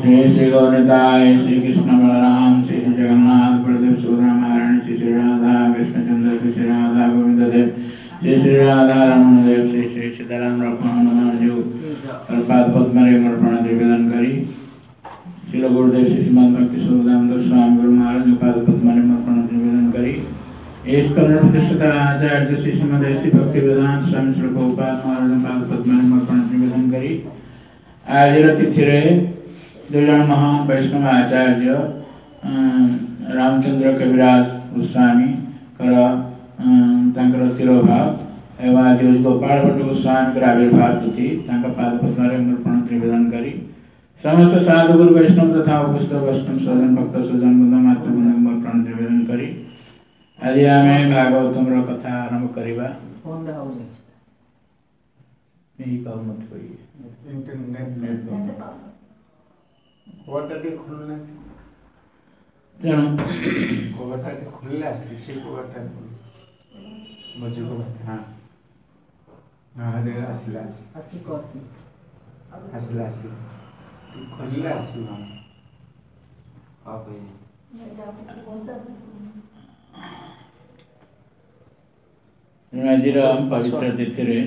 श्री गौरताय श्री कृष्ण बलराम श्री जगन्नाथ बलदेव सुभद्रा श्री श्री राधा कृष्णचंद्र श्री श्री राधा गोविंद देव श्री श्री राधा रमण देव श्री श्री सीताराम लक्ष्मण हनुमान जी और पाद पद्म अर्पण निवेदन करी श्री गुरुदेव श्री श्रीमद भक्ति स्वरूप स्वामी गुरु महाराज पाद पद्म अर्पण निवेदन करी इस करुण प्रतिष्ठिता आचार्य श्री श्रीमद श्री भक्ति वेदांत स्वामी श्री प्रभुपाद महाराज पाद पद्म अर्पण निवेदन करी आज तिथि दो जन महान वैष्णव आचार्य रामचंद्र कविराज गोस्वामी कर तिरोभाव एवं आज गोपाल भट्ट गोस्वामी आविर्भाव तिथि पाद पद्म अर्पण निवेदन करी समस्त साधु गुरु वैष्णव तथा उपस्थित वैष्णव सजन भक्त सजन बंधु मातृ अर्पण निवेदन करी आज आम भागवतम कथा आरंभ करवा यही कहूँ आज पवित्र तिथि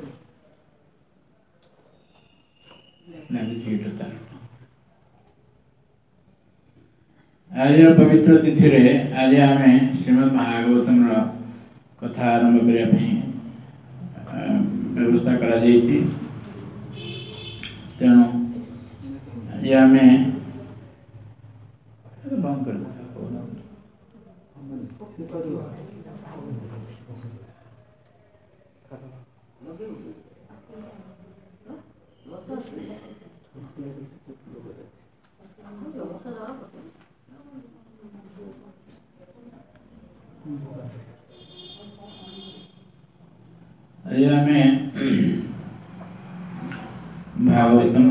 आज पवित्र तिथि आज आम श्रीमद भागवतम कथा आरंभ करने व्यवस्था करा तेणु आज आम बंद कर आज आम भागवतम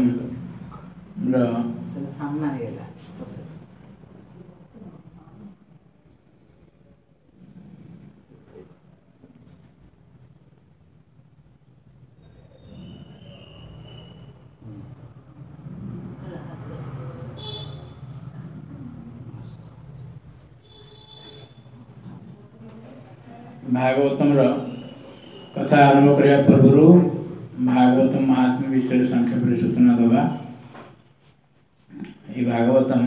भागवतम कथा आरंभ करने पूर्व भागवतम महात्म्य विषय संक्षेप सूचना दबा ये भागवतम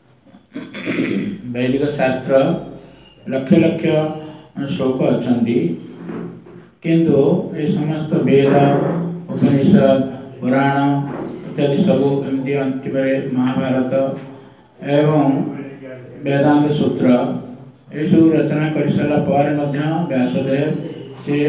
वैदिक शास्त्र लक्ष लक्ष श्लोक अच्छा किंतु ये समस्त वेद उपनिषद पुराण इत्यादि सबू एमती अंतिम महाभारत एवं वेदांत सूत्र ये सब रचना कर सारा पर व्यासदेव से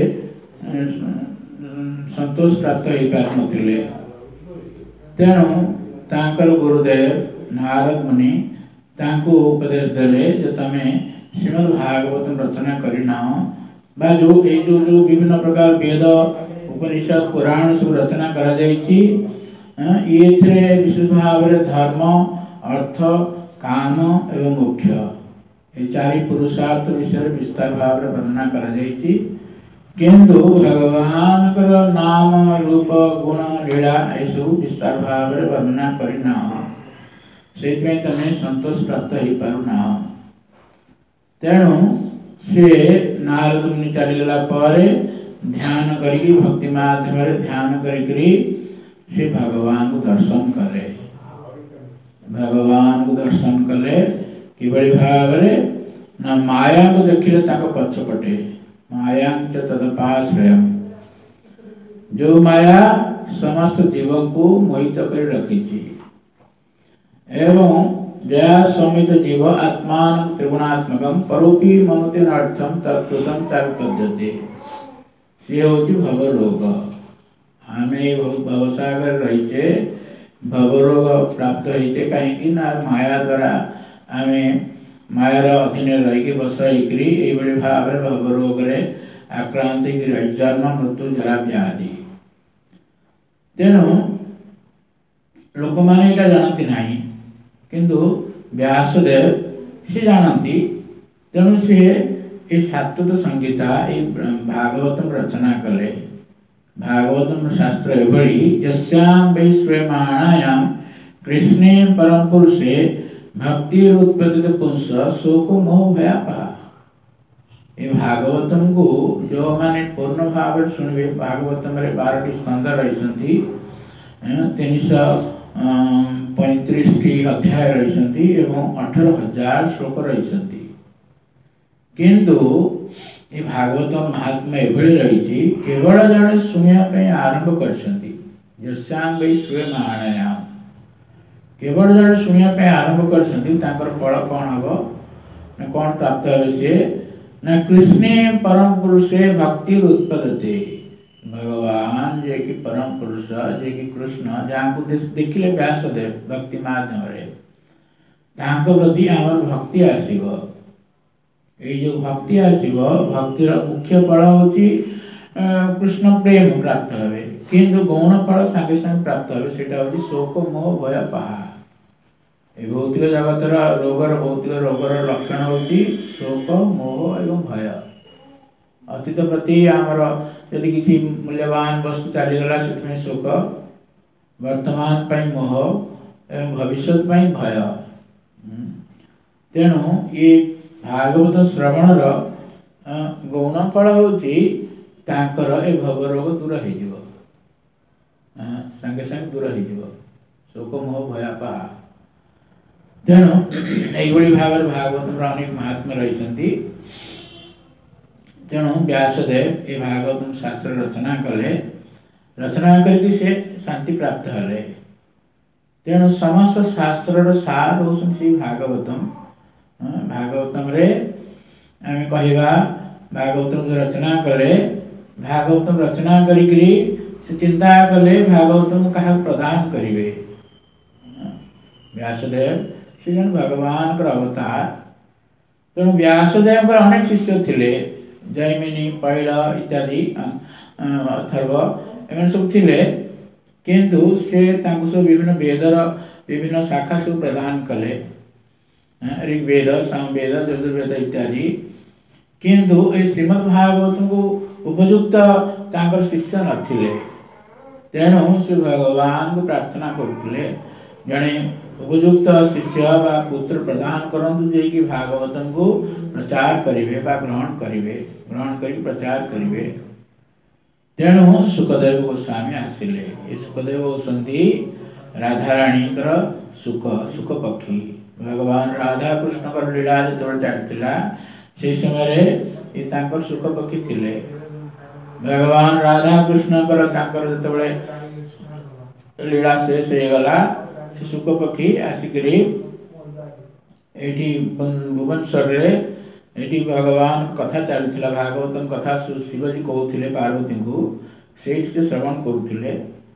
संतोष प्राप्त हो पार नथिले तेणु तांकर गुरुदेव नारद मुनि तांको उपदेश देले जे तमे श्रीमद् भागवत रचना करना बा जो विभिन्न प्रकार वेद उपनिषद पुराण सब रचना करा जायछि ये विशेष भाव में धर्म अर्थ काम एवं मोक्ष ये चारि पुरुषार्थ विषय विस्तार भाव में वर्णना करा जायछि किंतु भगवान कर नाम रूप गुण लीला ऐसु विस्तार भाव में वर्णना करना से तमें संतोष प्राप्त हो पारुना तेणु से नारद मुनि चलीगला ध्यान करी भक्ति माध्यम ध्यान करी से भगवान को दर्शन कले भगवान को दर्शन कले किभली भाव ना माया को देखिले पछपटे माया तदपाश्रय जो माया समस्त जीव को मोहित कर रखी एवं जया समित जीव आत्मा त्रिगुणात्मक परोपी ममते अर्थम तत्कृतम चारुपद्यते सी हूँ भवरोग आम भवसागर रहीचे भवरोग प्राप्त होते कहीं माया द्वारा आम मायार अधीन रही बसई भाव में भवरोग आक्रांत जन्म मृत्यु जरा व्याधि तेणु लोक मैंने यहाँ जानती ना किंतु व्यासदेव सी जानती तेणु सी ये सात्वत संहिता ये भागवतम रचना कले भागवतम शास्त्र एभली यस्यां वै श्रूयमाणायां कृष्णे परम पुरुषे भक्ति उत्पत्ति पुंस शोक मोह भयापहा। ये भागवतम को जो माने पूर्ण भाव शुणवे भागवतम रे 12 स्कंद रही 335 अध्याय रही एवं 18,000 श्लोक रही किंतु ये भागवत महात्मा एभली रही केवल जड़े शुणा आरंभ कर केवल जड़े शुणा आरंभ कर फल कौन हम कौन प्राप्त हे सी न कृष्णे परम पुरुषे भक्ति उत्पदते। भगवान जे कि परम पुरुष जे कि कृष्ण जहाँ को देखिले व्यासदेव भक्ति माध्यम प्रति आम भक्ति आसव ये जो भक्ति आसव भक्तिर मुख्य फल हूँ कृष्ण प्रेम प्राप्त हे किंतु गौण फल सांगे सांगे प्राप्त हे सेटा हूँ शोक मोह भय पहा। भौतिक जगतर रोगर भौतिक रोगर लक्षण हूँ शोक मोह एवं भय। अतीत प्रति आमर यदि किसी मूल्यवान वस्तु चलीगला से शोक वर्तमान पाई मोह एवं भविष्य पाई भय। तेणु ये भागवत श्रवणर गौण फल हूँ ए भवरोग दूर हो सांगे सांगे दूर हो शोक मोह भयापा। तेणु यही भाव भागवत अनेक महात्मा रही तेणु व्यासदेव ये भागवत शास्त्र रचना कले रचना करके से शांति प्राप्त हेले। तेणु समस्त शास्त्र सार हूँ भागवतम भागवतम रे आम कहवा भागवतम रचना कले भागवतम रचना करी चिंता कले भागवतम क्या प्रदान करेंगे। व्यासदेव से जन भगवान का अवतार तेणु व्यासदेव अनेक शिष्य थे जैमिनी पैल इत्यादि अथर्व एम सब थे किंतु से सब विभिन्न वेदर विभिन्न शाखा सब प्रदान कले ऋग्वेद सामवेद यजुर्वेद इत्यादि किंतु ए श्रीमद्भागवत को उपयुक्त तांकर शिष्य नथिले। तेणु से भगवान को प्रार्थना करते जड़े उपयुक्त शिष्य बा पुत्र प्रदान करंतु जे कि भागवतम को प्रचार करिवे बा ग्रहण करी प्रचार करिवे। तेणु सुखदेव गोस्वामी आसिले ये सुखदेव होती राधाराणी सुख पक्षी भगवान राधा कृष्ण लीला जो चलता से समय सुख पक्षी थिले। भगवान राधा कृष्ण जो लीला शेष हो गला सुख पक्षी आसिक भुवनेश्वर ये भगवान कथा चलता भागवतम कथा शिवजी कहते पार्वती को से श्रवण करुले।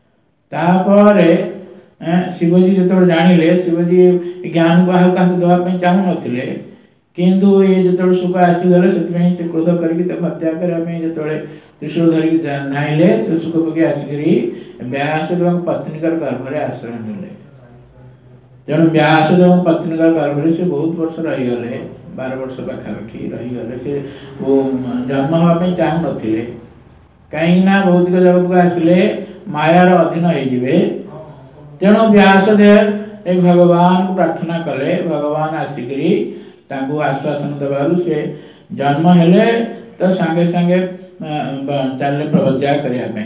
शिवजी जो जानिले शिवजी ज्ञान को क्या देवाई चाहू नथिले किंतु ये जो सुख आसीगले से क्रोध करके हत्या करने जो त्रिशूल धरिक धाइले से सुख पक्षी आसिक व्यासदेव पत्नी गर्भर आश्रय ने। तेणु व्यासदेव पत्नी गर्भर से बहुत वर्ष रहीगले 12 वर्ष पाखापाखि रहीगले से जन्म हाँपाई चाहू नथिले कहीं भौतिक जगत को आसिले मायार अधीन हो। तेणु व्यासदेव भगवान को प्रार्थना कले भगवान आसिक आश्वासन देवार से जन्म हेले तो सांगे सांगे चलले प्रवज्ञा करने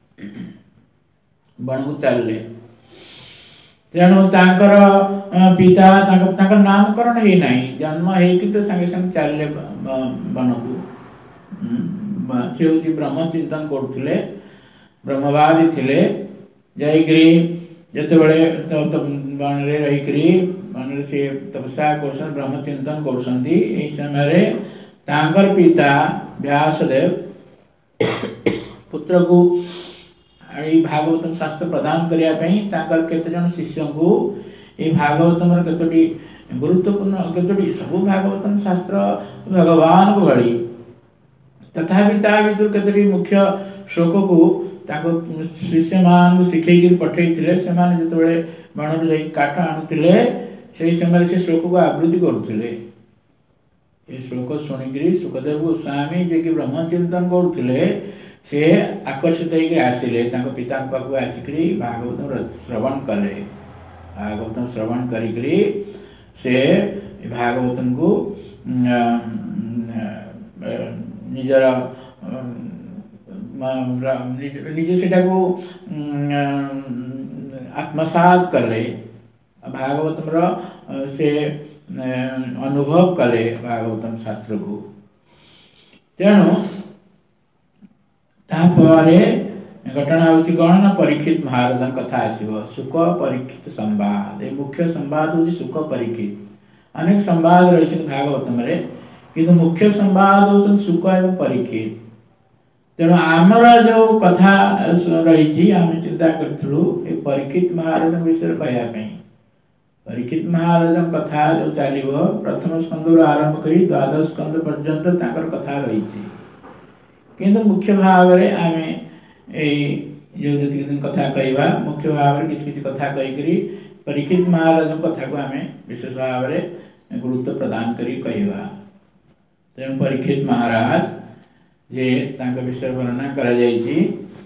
बन को चलले। तेणु पिता नामकरण ही नहीं जन्म हो तो सांगे सांगे चलले बन को से हूँ ब्रह्म चिंतन करते ब्रह्मवादी थे जाकरी जिते बन रही मन से तपस्या कर ब्रह्म चिंतन कर समय तांकर पिता व्यासदेव पुत्र को भागवतम शास्त्र प्रदान करने केतजन शिष्य को ये भागवतम केतोटी गुरुत्वपूर्ण केतोटी सब भागवतम शास्त्र भगवान को भली तथापि केतोटी मुख्य श्लोक को शिष्य मान शिखई पठे से बण जा काठ आणुले से समय से श्लोक को आवृत्ति करुले। ये श्लोक शुणिक सुखदेव गोस्वामी जे कि ब्रह्म चिंतन करुले से आकर्षित होकर आसिले पिता पाखु आसिक भागवत श्रवण कले। भागवतम श्रवण करी से भागवतम को निजर निजे सेटा को आत्मसात कले भागवतम रो से अनुभव कले भागवतम शास्त्र को तेणु तापरे घटना होची कौन ना परीक्षित महाराजन कथा आसीबो सुख परीक्षित संवाद ए मुख्य संवाद होची सुख परीक्षित अनेक संवाद रहिछ भागवतम रे किंतु मुख्य संवाद होचन सुख एवं परीक्षित तेणु आमर जो कथा रही आम चिंता करूँ ए परीक्षित महाराज विषय कहवाई परीक्षित महाराज कथा जो चलो प्रथम स्कंद आरंभ कर द्वादश स्कंद पर्यंत ताकर कथा रही किंतु मुख्य भाव में आम जो दिन कथा कहवा मुख्य भाव में किसी कथा कहीकि परीक्षित महाराज कथा को आम विशेष भाव में गुरुत्व प्रदान करी कहवा तेणु परीक्षित महाराज जे तांका विषय वर्णना करा जायछि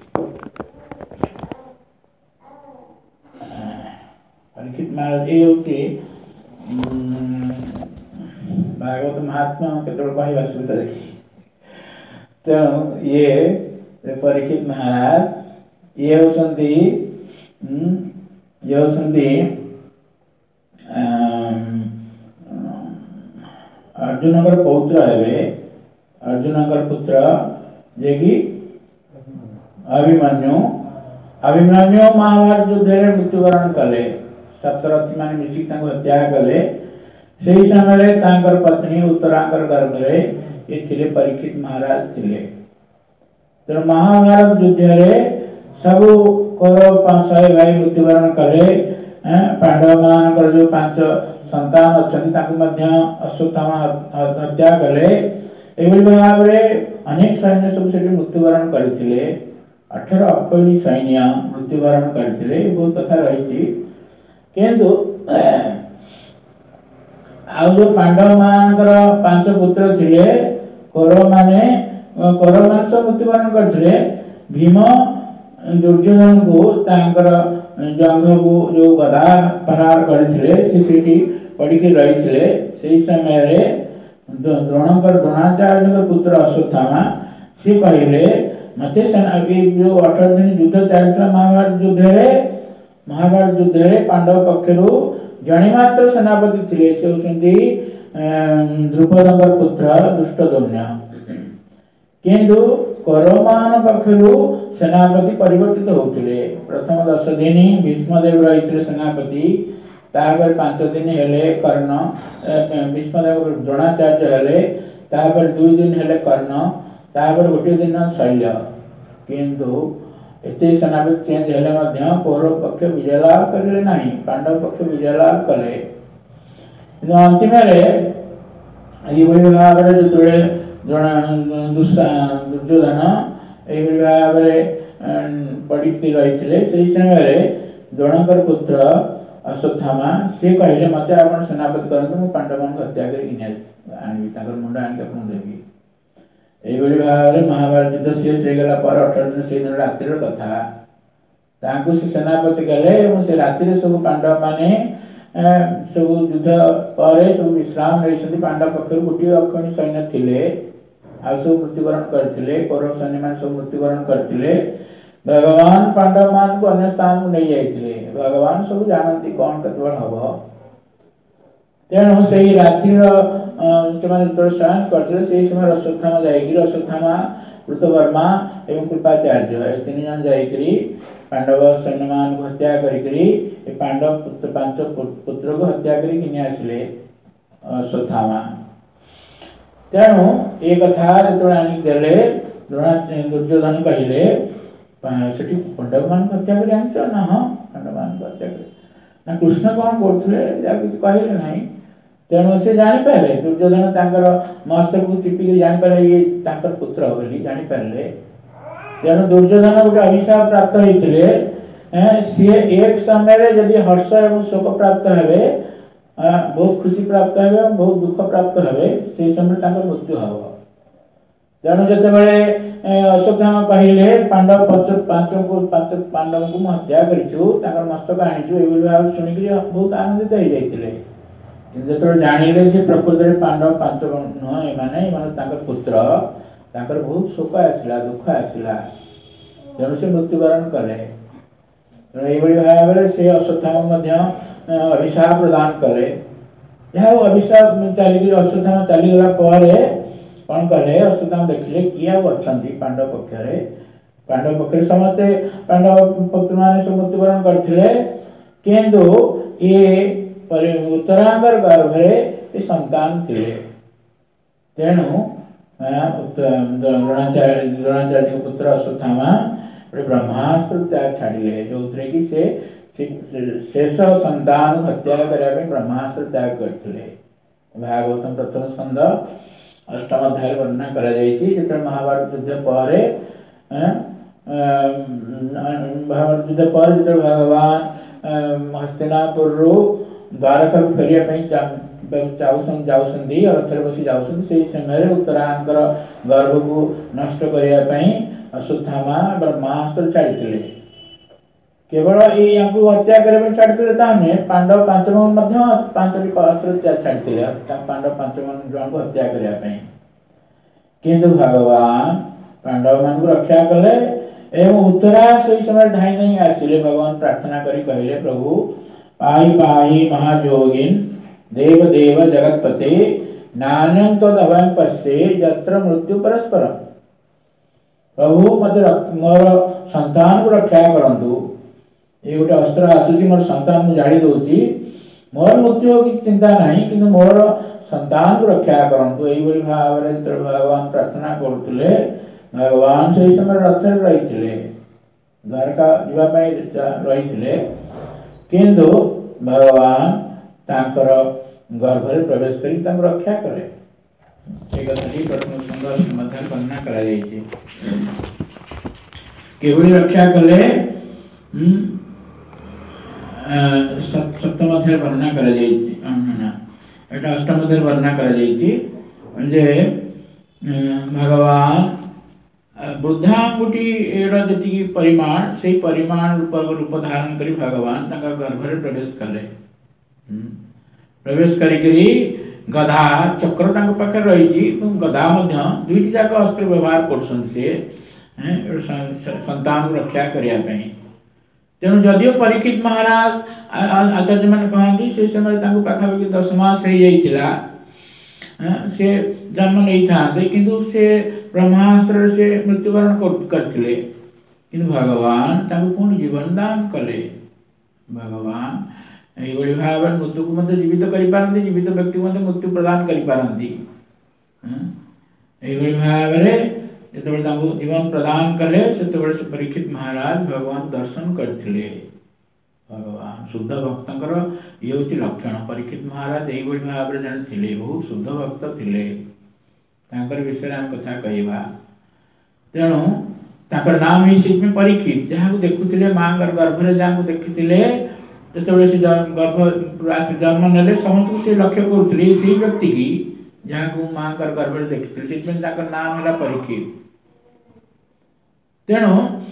परीक्षित महाराज ये होछि भागवत महात्मा केतोल कहवा सुविधा देखि तेणु ये परीक्षित महाराज ये होसंती अर्जुन पौत्र हेबे अर्जुन पुत्र जे कि अभिमन्यु महाभारत युद्ध में मृत्युवरण कले सप्तरथी मान मिसिक हत्या कले से समय तांकर पत्नी उत्तरांकर गर्भ ये थिले परीक्षित महाराज थिले तेणु महाभारत युद्ध में सब कौरव 500 भाई मृत्युवरण कले पांडव मान जो 5 संतान अच्छा अश्वत्थामा हत्या कले एभली भाव में अनेक सैन्य सब से मृत्युवरण करते 18 अक्षौणी सैन्य मृत्युवरण करते बहुत कथा रही किंतु आउ जो पांडव मानकर 5 पुत्र थिले कौरव माने सब मृत्युवरण करते भीम दुर्योधन को तांकर जंग को जो गदा प्रहार करथिले से पड़ी रही से समय रे द्रोणाचार्य पुत्र अश्वत्थामा सी कहले मते जो 18 दिन युद्ध चलता महाभारत युद्ध रे पांडव पक्षरु जणे मात्र सेनापति थिले से होसंती द्रुपदंकर पुत्र दुष्टदम्य किंतु कौरवमान पक्षरु सेनापति परिवर्तित होतिले प्रथम 10 दिन भीष्मदेव रहिथिले सेनापति तापर 5 दिन हेले कर्ण भीष्मदेव द्रोणाचार्य हेले तापर 2 दिन हेले कर्ण तापर गोटे दिन शैल्य किंतु एते सेनापति चेंज हेले मध्य कौरव पक्ष विजय लाभ करले नहीं पांडव पक्ष विजय लाभ कले अंतिम रे ये बड़ी भाव रे जतरे दुर्योधन ए बड़ी भाव रे पड़ी रही से समय रे द्रोणकर पुत्र अश्वत्थामा से कहले मते आपण सेनापति करंतु मु पांडवन हत्या करी आनी ताकर मुंडा आनी आपन देबी एई बली भाव रे महाभारत युद्ध से गला पर 18 दिन से दिन रात्रि रो कथा तांको से सेनापति गले एवं से रात्रि रे सब पांडव माने सब युद्ध पर सब विश्राम लेछथि पांडव पक्ष गुटी अक्षणी सैन्य थिले आ सब मृत्युवरण करथिले कौरव सैन्य मान सब मृत्युवरण करथिले भगवान पांडव मान को अन्य स्थान को नहीं जाइथिले भगवान सब जानती कौन कतबड़ हबो तेणु से रात्रि जो शयन करते से समय अश्वत्थामा जाइकि अश्वत्थामा कृतवर्मा एवं कृपाचार्य 3 जन जाइकि पांडव सैन्यमान को हत्या करी पांडव पुत्र 5 पुत्र को हत्या करी किने आसिले अश्वत्थामा तेणु ए कथा जो आनी गले दुर्योधन कहले सेठी पांडव मान हत्या करी आनछ ना हां पांडव मान हत्या करी ना कृष्ण कौन करथले या कुछ कहले नहीं तेणु से जानी पारे दुर्योधन तांकर मस्तक को चिपी जानी पारे ये तांकर पुत्र होली जानी पारले तेणु दुर्योधन गोटे अभिशाप प्राप्त होइथिले सी एक समय रे यदि हर्ष एवं शोक प्राप्त हेबे बहुत खुशी प्राप्त हेबे बहुत दुख प्राप्त हेबे से समय तांकर मृत्यु हबो तेणु जितेबाला अश्वत्थामा कहले पांडव पांच पांडव को हत्या कर मस्तक आनीचु भाव शुणिक बहुत आनंदित हो जाते जो जानिले जे प्रकृत में पांडव पांच नुह एम पुत्र बहुत शोक आसला दुख आसला तेणु से मृत्युवरण कले तेणु ये भाव से अश्वत्थामा अभिशाप प्रदान कले जहाँ अभिशाप चली अश्वत्थामा चलीगला कौन कहे अश्वत्थामा देखिले किए अच्छा पांडव पक्ष समस्ते पांडव पुत्र मान सब मृत्युवरण करते किंतु ये उत्तरांगर गर्भे संतान थे तेणु द्रोणाचार्य पुत्र अश्वत्थामा ब्रह्मास्त्र त्याग छाड़े जो कि से शेष संतान हत्या करने ब्रह्मास्त्र त्याग करते भागवतम प्रथम स्कंद अष्टम अध्याय वर्णना करा जो महाभारत युद्ध पर महाभारत युद्ध पर जो भगवान हस्तिनापुर द्वारका फेरिया जाऊँगी रथरे बसी जाऊँगी से समय उत्तरांकर गर्भ को नष्ट करने अश्वत्थामा ब्रह्मास्त्र छाड़ी केवल ये हत्या करने छाड़ी ताने पांडव पांच पांचटी अस्त्र छाड़ी पांडव पांच जन को हत्या करने किंतु भगवान पांडव मान रक्षा कले एवं उत्तरा से समय धाई धाई आसिले भगवान प्रार्थना करी कहले प्रभु पाहि पाहि महायोगिन देव देव जगतपते नान्यं तदभयं पश्ये यत्र मृत्यु परस्पर प्रभु मत मोर संतान को रक्षा करंतु ये गोटे अस्त्र आसूची मोर संतान को जाड़ी दौची मोर मृत्यु की चिंता नहीं कि मोर संतान को रक्षा करंतु यही भाव में भगवान प्रार्थना करते भगवान से समय रथ रही द्वारका रही किंतु भगवान तांकर गर्भरे प्रवेश करी रक्षा कले प्रथम सुंदर वर्णना कर रक्षा कले सप्तम अध्याय वर्णना कर अष्टम अध्याय वर्णना कर भगवान वृद्धांगुटी जी परिमाण से परिमाण रूप धारण करी भगवान गर्भरे प्रवेश कले प्रवेश करी गदा चक्र पाखे रही गदा दुईटी जाक अस्त्र व्यवहार कर संतान रक्षा करने तेणु जदिव परीक्षित महाराज आचार्य मान कहती से समय पाखापाखि 10 मास से जन्म नहीं था किंतु से ब्रह्मास्त्र से मृत्युवरण करते भगवान पुणी जीवन दान कले भगवान ये भाव मृत्यु को मत जीवित कर जीवित व्यक्ति को मृत्यु प्रदान कर भाव जो जीवन प्रदान कले से परीक्षित महाराज भगवान दर्शन करते भगवान शुद्ध भक्तर ये हूँ लक्षण परीक्षित महाराज यही भाव में जन थे बहुत शुद्ध भक्त थे विषय आम कथा कहवा तेणु ताकर नाम ही परीक्षित जहाँ को देखुले माँ गर्भरे जहाँ को देखी जो से गर्भ जन्म ने समस्त को से लक्ष्य करुले से व्यक्ति की जहाँ को माँ गर्भरे देखी से नाम है परीक्षित तेणु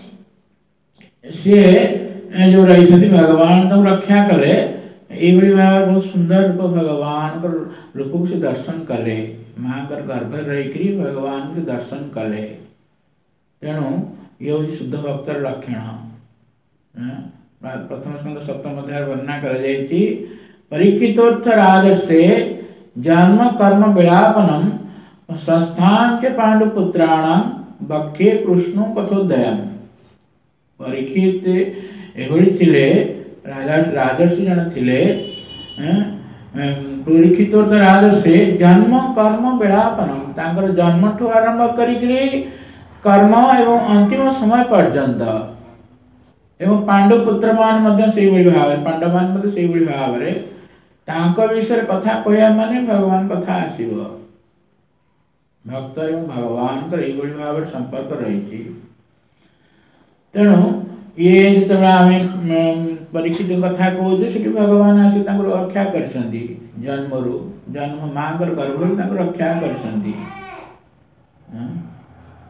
सी जो रही भगवान तो रक्षा कले ये भाव बहुत सुंदर रूप भगवान रूप को से दर्शन कले माँ गर्भ रही भगवान को दर्शन कले तेणु ये हूँ शुद्ध भक्तर लक्षण प्रथम स्कंद सप्तम अध्याय वर्णना कर परीक्षितोत्थ राजर्षे जन्म कर्म विलापनम संस्थान च पांडुपुत्राणाम बक्षे कृष्ण कथोदयम परीक्षित एभली राजर्षि जन थिले परीक्षितोत्थ राजर्षे जन्म कर्म विलापनम तांकर जन्म ठू आरंभ करी कर्म एवं अंतिम समय पर्यंत एवं पांडुपुत्र मान भाव पांडव मान से भाव विषय कथा कहया माने भगवान कथा आसीबो भक्त एवं भगवान ये भाव संपर्क रही तेणु ये जो आम परीक्षित कथा कहूँ से भगवान आसी रक्षा कर जन्म माँ गर्भ रक्षा कर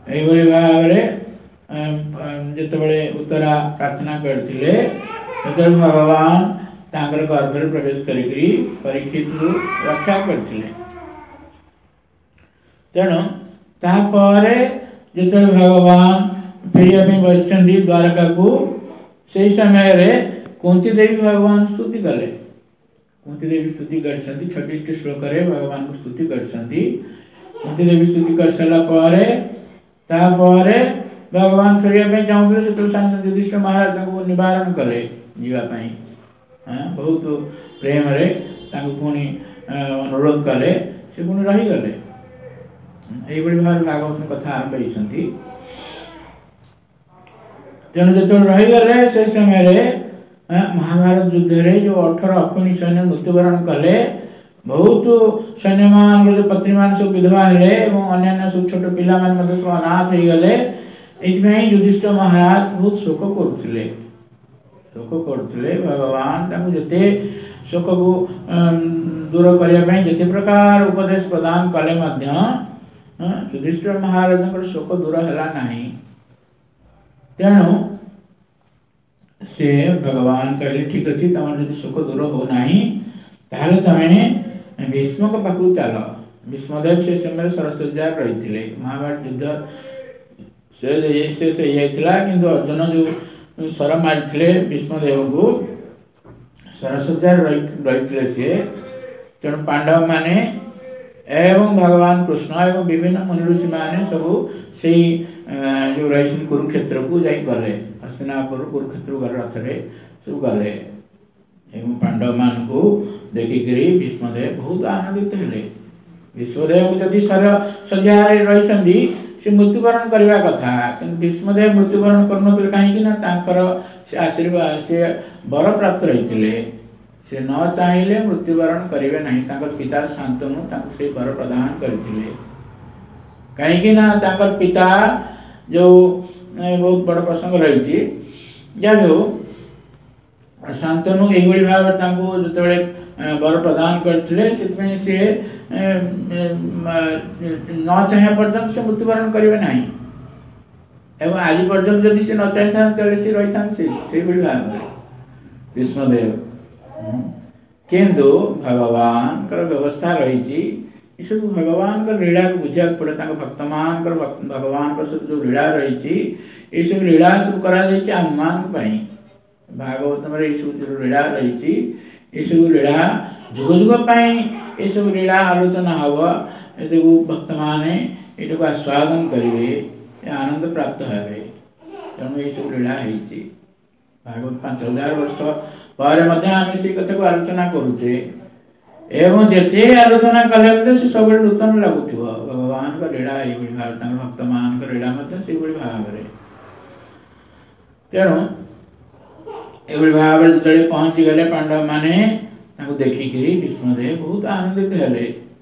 ଏଇଭଳି ଭାବରେ ଯେତେବେଳେ ଉତ୍ତରା ପ୍ରାର୍ଥନା କରିଥିଲେ ସେତେବେଳେ ଭଗବାନ ତାଙ୍କର ଗର୍ଭରେ ପ୍ରବେଶ କରିକି ପରୀକ୍ଷିତକୁ ରକ୍ଷା କରିଥିଲେ। ତେଣୁ ତାପରେ ଯେତେବେଳେ ଭଗବାନ ଫେରିବା ପାଇଁ ବସିଛନ୍ତି ଦ୍ୱାରକାକୁ, ସେହି ସମୟରେ କୁନ୍ତୀ ଦେବୀ ଭଗବାନ ସ୍ତୁତି କଲେ। କୁନ୍ତୀ ଦେବୀ ସ୍ତୁତି କରିଛନ୍ତି 26ଟି ଶ୍ଲୋକରେ ଭଗବାନଙ୍କୁ ସ୍ତୁତି କରିଛନ୍ତି। କୁନ୍ତୀ ଦେବୀ ସ୍ତୁତି କରିସାରିଲା ପରେ ତାପରେ ଭଗବାନ ଫେରିବା ପାଇଁ ଚାହୁଁଥିଲେ, ସେତେବେଳେ ଯୁଧିଷ୍ଠିର ମହାରାଜ ତାଙ୍କୁ ନିବାରଣ କଲେ ଯିବା ପାଇଁ। ବହୁତ ପ୍ରେମରେ ତାଙ୍କୁ ପୁଣି ଅନୁରୋଧ କଲେ, ସେ ପୁଣି ରହିଗଲେ। ଏଇଭଳି ଭାବରେ ଭାଗବତ କଥା ଆରମ୍ଭ ହେଇଛନ୍ତି। ତେଣୁ ଯେତେବେଳେ ରହିଗଲେ ସେ ସମୟରେ ମହାଭାରତ ଯୁଦ୍ଧରେ ଯୋଉ 18 ଅକ୍ଷୌଣୀ ସୈନ୍ୟ ମୃତ୍ୟୁବରଣ କଲେ, ବହୁତ ସୈନ୍ୟମାନ ପତ୍ନୀମାନେ ସବୁ ବିଧବା ହେଲେ ଏବଂ ଅନ୍ୟାନ୍ୟ ସବୁ ଛୋଟ ପିଲାମାନେ ମଧ୍ୟ ସବୁ ଅନାଥ ହେଇଗଲେ। ଏଇଥିପାଇଁ ଯୁଧିଷ୍ଠିର ମହାରାଜ ବହୁତ ଶୋକ କରୁଥିଲେ। ଭଗବାନ ତାଙ୍କୁ ଯେତେ ଶୋକକୁ ଦୂର କରିବା ପାଇଁ ଯେତେ ପ୍ରକାର ଉପଦେଶ ପ୍ରଦାନ କଲେ ମଧ୍ୟ ଯୁଧିଷ୍ଠିର ମହାରାଜଙ୍କର ଶୋକ ଦୂର ହେଲା ନାହିଁ। ତେଣୁ ସେ ଭଗବାନ କହିଲେ, ଠିକ ଅଛି, ତମର ଯଦି ଶୋକ ଦୂର ହଉନାହିଁ ତାହେଲେ ତମେ ଭୀଷ୍ମଙ୍କ ପାଖକୁ ଚାଲ। ଭୀଷ୍ମଦେବ ସେ ସମୟରେ ସରଶଯ୍ୟାରେ ରହିଥିଲେ। ମହାଭାରତ ଯୁଦ୍ଧ ଶେଷ ହେଇଯାଇଥିଲା, କିନ୍ତୁ ଅର୍ଜୁନ ଯୋଉ ଶର ମାରିଥିଲେ ଭୀଷ୍ମଦେବଙ୍କୁ, ସରଶଯ୍ୟାରେ ରହିଥିଲେ ସିଏ। ତେଣୁ ପାଣ୍ଡବମାନେ ଏବଂ ଭଗବାନ କୃଷ୍ଣ ଏବଂ ବିଭିନ୍ନ ମୁନି ଋଷିମାନେ ସବୁ ସେଇ ଯୋଉ ରହିଛନ୍ତି କୁରୁକ୍ଷେତ୍ରକୁ ଯାଇ ଗଲେ। ହସ୍ତିନାପୁର କୁରୁକ୍ଷେତ୍ରକୁ ଗଲେ, ରଥରେ ସବୁ ଗଲେ ଏବଂ ପାଣ୍ଡବମାନଙ୍କୁ ଦେଖିକିରି ଭୀଷ୍ମଦେବ ବହୁତ ଆନନ୍ଦିତ ହେଲେ। ଭୀଷ୍ମଦେବଙ୍କୁ ଯଦି ଶଯ୍ୟାରେ ରହିଛନ୍ତି ସେ ମୃତ୍ୟୁବରଣ କରିବା କଥା, କିନ୍ତୁ ଭୀଷ୍ମଦେବ ମୃତ୍ୟୁବରଣ କରୁନଥିଲେ। କାହିଁକି ନା ତାଙ୍କର ସେ ଆଶୀର୍ବାଦ, ସେ ବର ପ୍ରାପ୍ତ ରହିଥିଲେ। ସେ ନ ଚାହିଁଲେ ମୃତ୍ୟୁବରଣ କରିବେ ନାହିଁ। ତାଙ୍କର ପିତା ଶାନ୍ତନୁ ତାଙ୍କୁ ସେଇ ବର ପ୍ରଦାନ କରିଥିଲେ। କାହିଁକି ନା ତାଙ୍କର ପିତା ଯୋଉ ବହୁତ ବଡ଼ ପ୍ରସଙ୍ଗ ରହିଛି। ଯାହା ହଉ ଶାନ୍ତନୁ ଏଇଭଳି ଭାବରେ ତାଙ୍କୁ ଯେତେବେଳେ ବର ପ୍ରଦାନ କରିଥିଲେ, ସେଥିପାଇଁ ସେ ନ ଚାହିଁବା ପର୍ଯ୍ୟନ୍ତ ସେ ମୃତ୍ୟୁବରଣ କରିବେ ନାହିଁ। ଏବଂ ଆଜି ପର୍ଯ୍ୟନ୍ତ ଯଦି ସେ ନ ଚାହିଁଥାନ୍ତେ ତାହେଲେ ସେ ରହିଥାନ୍ତେ ସେଇଭଳି ଭାବରେ ଭୀଷ୍ମଦେବ। କିନ୍ତୁ ଭଗବାନଙ୍କର ବ୍ୟବସ୍ଥା ରହିଛି। ଏସବୁ ଭଗବାନଙ୍କର ଲୀଳାକୁ ବୁଝିବାକୁ ପଡେ। ତାଙ୍କ ଭକ୍ତମାନଙ୍କର ଭଗବାନଙ୍କ ସହିତ ଯୋଉ ଲୀଳା ରହିଛି, ଏଇସବୁ ଲୀଳା ସବୁ କରାଯାଇଛି ଆମମାନଙ୍କ ପାଇଁ। ଭାଗବତରେ ଏଇସବୁ ଯୋଉ ଲୀଳା ରହିଛି, ଏସବୁ ଲୀଳା ଯୁଗ ଯୁଗ ପାଇଁ ଏସବୁ ଲୀଳା ଆଲୋଚନା ହବ। ଏସବୁ ଭକ୍ତମାନେ ଏଇଟାକୁ ଆସ୍ୱାଦନ କରିବେ, ଆନନ୍ଦ ପ୍ରାପ୍ତ ହେବେ। ତେଣୁ ଏଇସବୁ ଲୀଳା ହେଇଛି। ଭାଗବତ 5000 ବର୍ଷ ପରେ ମଧ୍ୟ ଆମେ ସେଇ କଥାକୁ ଆଲୋଚନା କରୁଛେ ଏବଂ ଯେତେ ଆଲୋଚନା କଲେ ମଧ୍ୟ ସେ ସବୁବେଳେ ନୂତନ ଲାଗୁଥିବ। ଭଗବାନଙ୍କ ଲୀଳା ଏଇଭଳି ଭାବରେ, ତାଙ୍କ ଭକ୍ତମାନଙ୍କ ଲୀଳା ମଧ୍ୟ ସେଇଭଳି ଭାବରେ। ତେଣୁ ଏଭଳି ଭାବରେ ଯେତେବେଳେ ପହଞ୍ଚିଗଲେ ପାଣ୍ଡବମାନେ, ତାଙ୍କୁ ଦେଖିକିରି ଭୀଷ୍ମଦେବ ବହୁତ ଆନନ୍ଦିତ ହେଲେ।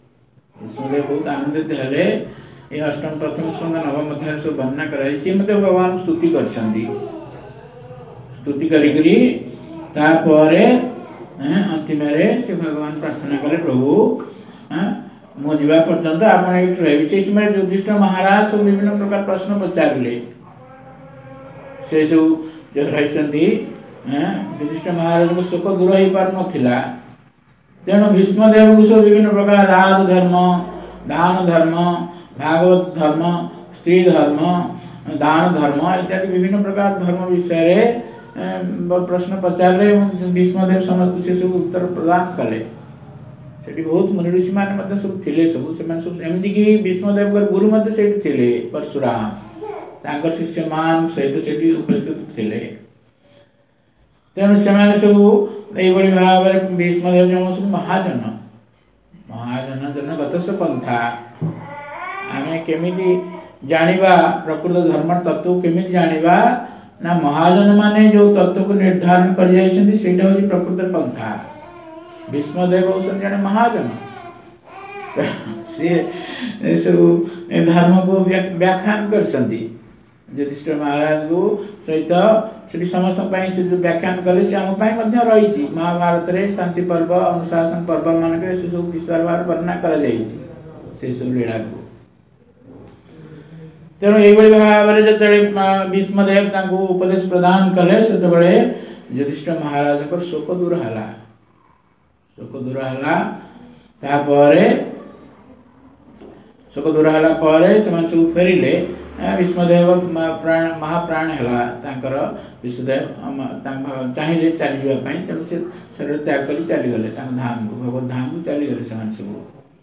ଏ ଅଷ୍ଟମ ପ୍ରଥମ ସ୍କନ୍ଧ ନବମ ଅଧ୍ୟାୟରେ ସବୁ ବର୍ଣ୍ଣନା କରାଯାଇଛି। ସିଏ ମଧ୍ୟ ଭଗବାନଙ୍କୁ ସ୍ତୁତି କରିଛନ୍ତି। ସ୍ତୁତି କରିକିରି ତାପରେ ଅନ୍ତିମରେ ସେ ଭଗବାନ ପ୍ରାର୍ଥନା କଲେ, ପ୍ରଭୁ ମୁଁ ଯିବା ପର୍ଯ୍ୟନ୍ତ ଆପଣ ଏଇଠି ରହିବେ। ସେଇ ସମୟରେ ଯୁଧିଷ୍ଠିର ମହାରାଜ ସବୁ ବିଭିନ୍ନ ପ୍ରକାର ପ୍ରଶ୍ନ ପଚାରିଲେ। ସେ ସବୁ ଯୋଉ ରହିଛନ୍ତି, ଯୁଧିଷ୍ଠିର ମହାରାଜଙ୍କ ଶୋକ ଦୂର ହେଇପାରୁନଥିଲା। ତେଣୁ ଭୀଷ୍ମଦେବଙ୍କୁ ସବୁ ବିଭିନ୍ନ ପ୍ରକାର ରାଜ ଧର୍ମ, ଦାନ ଧର୍ମ, ଭାଗବତ ଧର୍ମ, ସ୍ତ୍ରୀ ଧର୍ମ, ଦାନ ଧର୍ମ ଇତ୍ୟାଦି ବିଭିନ୍ନ ପ୍ରକାର ଧର୍ମ ବିଷୟରେ ପ୍ରଶ୍ନ ପଚାରିଲେ ଏବଂ ଭୀଷ୍ମଦେବ ସମସ୍ତ ସେ ସବୁ ଉତ୍ତର ପ୍ରଦାନ କଲେ। ସେଠି ବହୁତ ମୁନି ଋଷିମାନେ ମଧ୍ୟ ସବୁ ଥିଲେ। ସେମାନେ ସବୁ ଏମିତିକି ଭୀଷ୍ମଦେବଙ୍କର ଗୁରୁ ମଧ୍ୟ ସେଇଠି ଥିଲେ, ପରଶୁରାମ। ତାଙ୍କର ଶିଷ୍ୟମାନଙ୍କ ସହିତ ସେଠି ଉପସ୍ଥିତ ଥିଲେ। ତେଣୁ ସେମାନେ ସବୁ ଏଇଭଳି ଭାବରେ ଭୀଷ୍ମଦେବ ସବୁ ମହାଜନ ଜନଗତସ୍ୟ ପନ୍ଥା। ଆମେ କେମିତି ଜାଣିବା ପ୍ରକୃତ ଧର୍ମ ତତ୍ତ୍ୱକୁ କେମିତି ଜାଣିବା ନା, ମହାଜନ ମାନେ ଯୋଉ ତତ୍ତ୍ୱକୁ ନିର୍ଦ୍ଧାରଣ କରି ଯାଇଛନ୍ତି ସେଇଟା ହଉଛି ପ୍ରକୃତ ପନ୍ଥା। ଭୀଷ୍ମଦେବ ହଉଛନ୍ତି ଜଣେ ମହାଜନ। ସିଏ ଏସବୁ ଧର୍ମକୁ ବ୍ୟାଖ୍ୟାନ କରିଛନ୍ତି। ଯୁଧିଷ୍ଠିର ମହାରାଜଙ୍କୁ ସହିତ ସେଠି ସମସ୍ତଙ୍କ ପାଇଁ ସେ ଯୋଉ ବ୍ୟାଖ୍ୟାନ କଲେ, ସେ ଆମ ପାଇଁ ମଧ୍ୟ ରହିଛି। ମହାଭାରତରେ ଶାନ୍ତି ପର୍ବ, ଅନୁଶାସନ ପର୍ବ ମାନଙ୍କରେ ସେ ସବୁ ବିସ୍ତାର ଭାବରେ ବର୍ଣ୍ଣନା କରାଯାଇଛି ସେସବୁ ଲୀଳାକୁ। तेणु एभଳି भाବରେ ଯେତେବେଳେ ଭୀଷ୍ମଦେବ ତାଙ୍କୁ ଉପଦେଶ ପ୍ରଦାନ କଲେ ସେତେବେଳେ ଯୁଧିଷ୍ଠିର ମହାରାଜଙ୍କର ଶୋକ ଦୂର ହେଲା। ତାପରେ ଶୋକ ଦୂର ହେଲା ପରେ ସେମାନେ ସବୁ ଫେରିଲେ। ଭୀଷ୍ମଦେବ ମହାପ୍ରାଣ ହେଲା ତାଙ୍କର। ଭୀଷ୍ମଦେବ ଚାହିଁଲେ ଚାଲିଯିବା ପାଇଁ, ତେଣୁ ସେ ଶରୀର ତ୍ୟାଗ କରି ଚାଲିଗଲେ ତାଙ୍କ ଧାମକୁ, ଭଗବତ ଧାମକୁ ଚାଲିଗଲେ ସେମାନେ ସବୁ।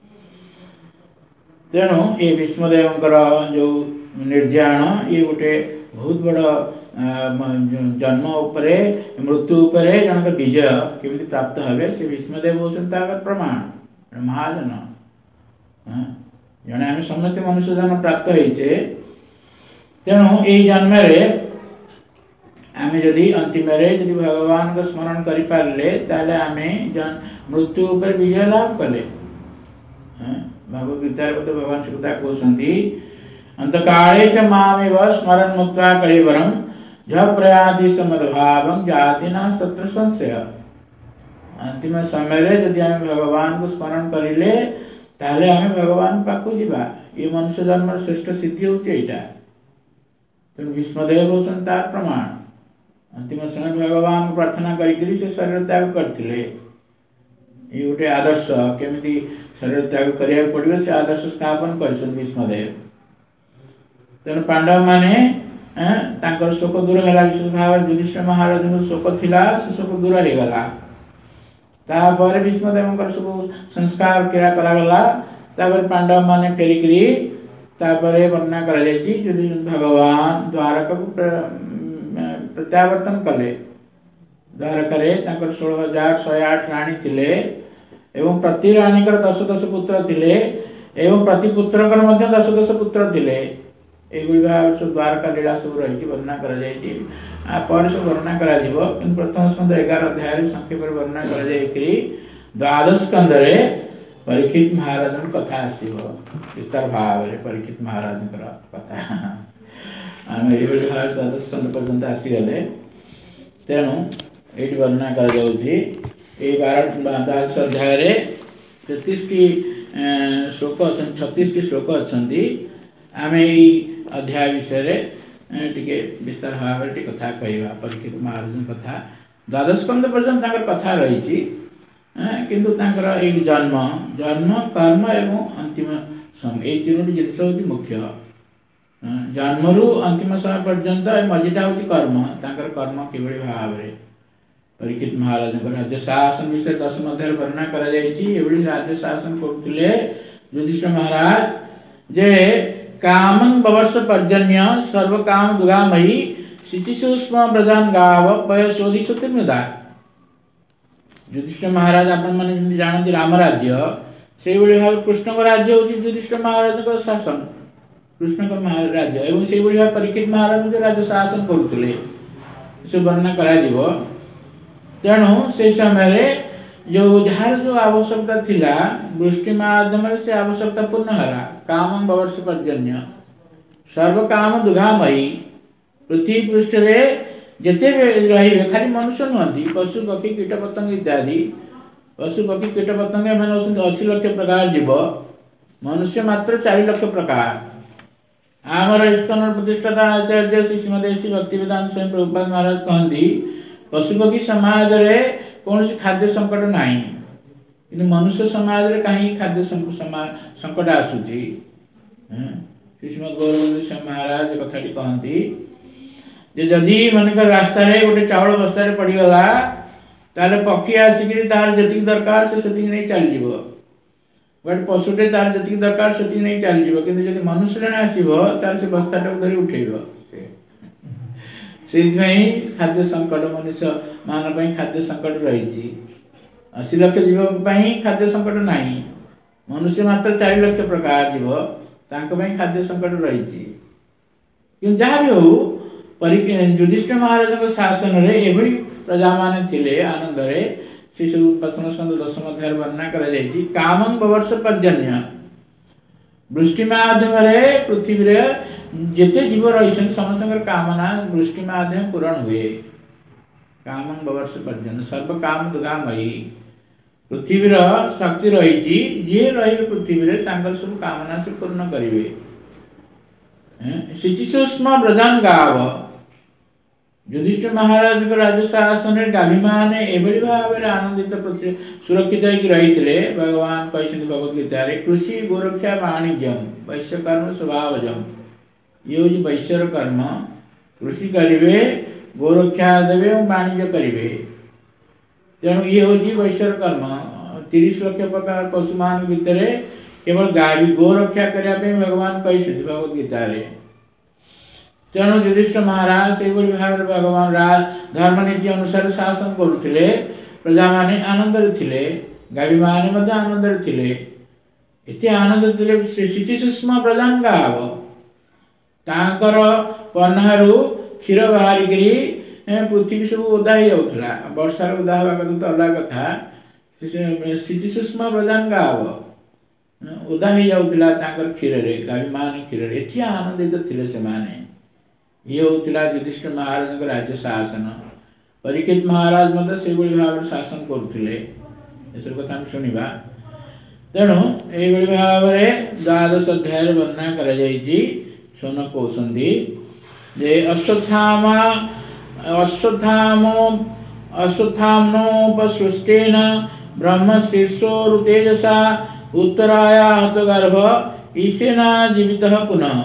ତେଣୁ ଏ ଭୀଷ୍ମଦେବଙ୍କର ଯୋଉ ନିର୍ଯାଣ, ଇଏ ଗୋଟେ ବହୁତ ବଡ଼ ଜନ୍ମ ଉପରେ, ମୃତ୍ୟୁ ଉପରେ ଜଣଙ୍କ ବିଜୟ କେମିତି ପ୍ରାପ୍ତ ହେବେ, ସେ ଭୀଷ୍ମଦେବ ହେଉଛନ୍ତି ତାଙ୍କର ପ୍ରମାଣ। ମହାଜନ ଜଣେ ଆମେ ସମସ୍ତେ ମନୁଷ୍ୟ ଜନ୍ମ ପ୍ରାପ୍ତ ହେଇଛେ। ତେଣୁ ଏଇ ଜନ୍ମରେ ଆମେ ଯଦି ଅନ୍ତିମରେ ଯଦି ଭଗବାନଙ୍କ ସ୍ମରଣ କରିପାରିଲେ, ତାହେଲେ ଆମେ ମୃତ୍ୟୁ ଉପରେ ବିଜୟ ଲାଭ କଲେ। ଭଗବତ ଗୀତାରେ ବୋଧେ ଭଗବାନ ସେ କଥା କହୁଛନ୍ତି, ଅନ୍ତକାଳେ ଚ ମାମେବ ସ୍ମରନ୍ ମୁକ୍ତ୍ୱା କଳେବରମ୍ ଯ ପ୍ରୟାତି ସମଦଭାବଂ ଜାତି ନାସ୍ତତ୍ର ସଂଶୟ। ଅନ୍ତିମ ସମୟରେ ଯଦି ଆମେ ଭଗବାନଙ୍କୁ ସ୍ମରଣ କରିଲେ, ତାହେଲେ ଆମେ ଭଗବାନ ପାଖକୁ ଯିବା। ଏ ମନୁଷ୍ୟ ଜନ୍ମର ଶ୍ରେଷ୍ଠ ସିଦ୍ଧି ହେଉଛି ଏଇଟା। ତେଣୁ ଭୀଷ୍ମଦେବ ହେଉଛନ୍ତି ତାର ପ୍ରମାଣ। ଅନ୍ତିମ ସମୟରେ ଭଗବାନଙ୍କୁ ପ୍ରାର୍ଥନା କରିକିରି ସେ ଶରୀର ତ୍ୟାଗ କରିଥିଲେ। ये गोटे आदर्श केमिति शरीर त्याग करिया पड़िबो से आदर्श स्थापन करछन भीष्मदेव। तेणु पांडव माने तांकर शोक दूर होला। विशेष भाव युधिष्ठिर महाराज को शोक थिला, से शोक दूर हे गला। तापर भीष्मदेवंकर सब संस्कार किया करा गला। तापर पांडव माने फेरिकरी तापर वर्णना करा जायछि युधिष्ठिर भगवान द्वारका को प्रत्यावर्तन कले। द्वारकारे तांकर 16,108 रानी थिले एवं प्रति रानीकर 10 पुत्र थिले एवं प्रति पुत्रकर मध्य 10 पुत्र थिले। एभଳି भाव सब द्वारका लीला सब रही वर्णना करा जायछि। पर सब वर्णना करा जिवो, किंतु प्रथम स्कंद 11 अध्याय संक्षेप वर्णना करा जायछि। द्वादश स्कंद रे परीक्षित महाराजन कथा आसीबो विस्तार भाव रे। परीक्षित महाराजन कथा आमे एभଳି भाव द्वादश स्कंद पर्यंत आसी गले। तेणु एठी वर्णना करा जाउछि। ए 12 अध्याय रे 33 टी श्लोक अछन, 36 टी श्लोक अछंती। आमे ई अध्याय विषय रे टिके विस्तार भाव रे कथा कहैबा। परीक्षित महाराजन कथा द्वादश स्कंद पर्यंत ताकर कथा रहिछि, किंतु ताकर ए जन्म कर्म एवं अंतिम समय ए तीनोटी जिनिस होछि मुख्य। जन्मरु अंतिम समय पर्यंत मजिटा होछि कर्म। ताकर कर्म किभଳି भाव रे परीक्षित महाराज राज्य शासन विषय 10 अध्याय वर्णना करा जायछि। एभଳି राज्य शासन करथिले युधिष्ठिर महाराज जे कामं बवर्ष पर्जन्य सर्व काम दुगामयी शिचिसूक्ष्म ब्रजान गाव पयशोधि सुतिर्मदा। युधिष्ठिर महाराज आपण माने जेमि जानନ୍ତି राम राज्य, सेई भଳି भाव कृष्ण को राज्य होछि युधिष्ठिर महाराज को शासन। कृष्ण को महाराज एवं सेई भଳି भाव परीक्षित महाराज राज्य शासन करथिले से वर्णना करा जिवो। तेणु से समय जो जहार जो आवश्यकता थिला वृष्टि माध्यम से आवश्यकता पूर्ण हला। काम वर्ष पर्जन्य सर्व काम दुघामयी पृथ्वी पृष्ठ रे जेते रहिबे खाली मनुष्य नहंती, पशु पक्षी कीट पतंग इत्यादि। पशु पक्षी कीट पतंग माने 80 लाख प्रकार जीव, मनुष्य मात्र 4 लाख प्रकार। आमर इस्कन प्रतिष्ठाता आचार्य श्री श्रीमदेशी भक्तिवेदांत स्वयं प्रभुपाद महाराज कहंती पशु पक्षी समाज रे कौन खाद्य संकट नाही, किंतु मनुष्य समाज रे कहीं खाद्य संकट आसुची। श्रीमद गौरवंद महाराज कथाटी कहंती जे जदि मनकर रास्ता रे गोटे चावल बस्ता रे पड़ी गला, ताले पक्षी आसिकरी तार जतिक दरकार से सेतिक नै चली जिवो। बट पशुटे तार जतिक दरकार सेतिक नै चली जिवो, किंतु जदि मनुष्य जने आसीबो तार से बस्ताटा धरि उठेइबो। खाद्य संकट मनुष्य मान खाद्य संकट रही। 80 लाख जीव खाद्य संकट नहीं, मनुष्य मात्र 4 लाख प्रकार जीव खाद्य संकट रही। जहाँ भी हो युधिष्ठिर महाराज शासन रे एभली प्रजा माने थिले आनंद रे। से सब प्रथम स्कंद 10 अध्याय वर्णना करा जायछि। कामं बवर्ष पर्जन्य वृष्टि माध्यम रे पृथ्वी रे जेते जीव रहिसन समस्तकर कामना वृष्टि माध्यम पूर्ण हुए। कामं बवर्ष पर्जन्य सर्व काम दुगामयी पृथ्वी रो शक्ति रहिछि, जे रहिबे पृथ्वी रे तांकर सब कामना से पूर्ण करिवे। शिचिसूक्ष्म ब्रजान गाव युधिष्ठिर महाराज राज्य शासन गाभीमान एभली भाव आनंदित सुरक्षित रही भगवान कहते भगवद गीता कृषि गोरक्षा वाणिज्यम वैश्य कर्म स्वभावजम ये हूँ वैश्यर कर्म कृषि करेंगे गोरक्षा देवे और वाणिज्य करेंगे तेणु ये हूँ वैश्यर कर्म 30 लाख प्रकार पशु मान भितर केवल गाभी गोरक्षा करने भगवान कहते भगवद गीता तेणु युधिष्ठिर महाराज से भाव भगवान धर्म नीति अनुसार शासन करुले प्रजा माने आनंद थे गावी माने आनंद थे एत आनंद थे शिचिसूक्ष्म प्रजान गाव तांकर कन्हारू क्षीर बाहरिकी पृथ्वी सब ओदा हो जाऊला वर्षार ओदा हवा कथा तो अलग कथा शिचिसूक्ष्म प्रजान गाव ओदा हो जाऊला क्षीर गावी मान क्षीर एत आनंदित थे से ये होता युधिष्ठिर महाराज राज्य शासन परीक्षित महाराज मत से भाव शासन करुले एसब कथा हम शुणा तेणु ये भाव द्वादश अध्याय वर्णना कर कहते जे अश्वत्थामोपसृष्टेन ब्रह्म शीर्षोरु तेजसा उत्तराया हतगर्भ ईशेना जीवित पुनः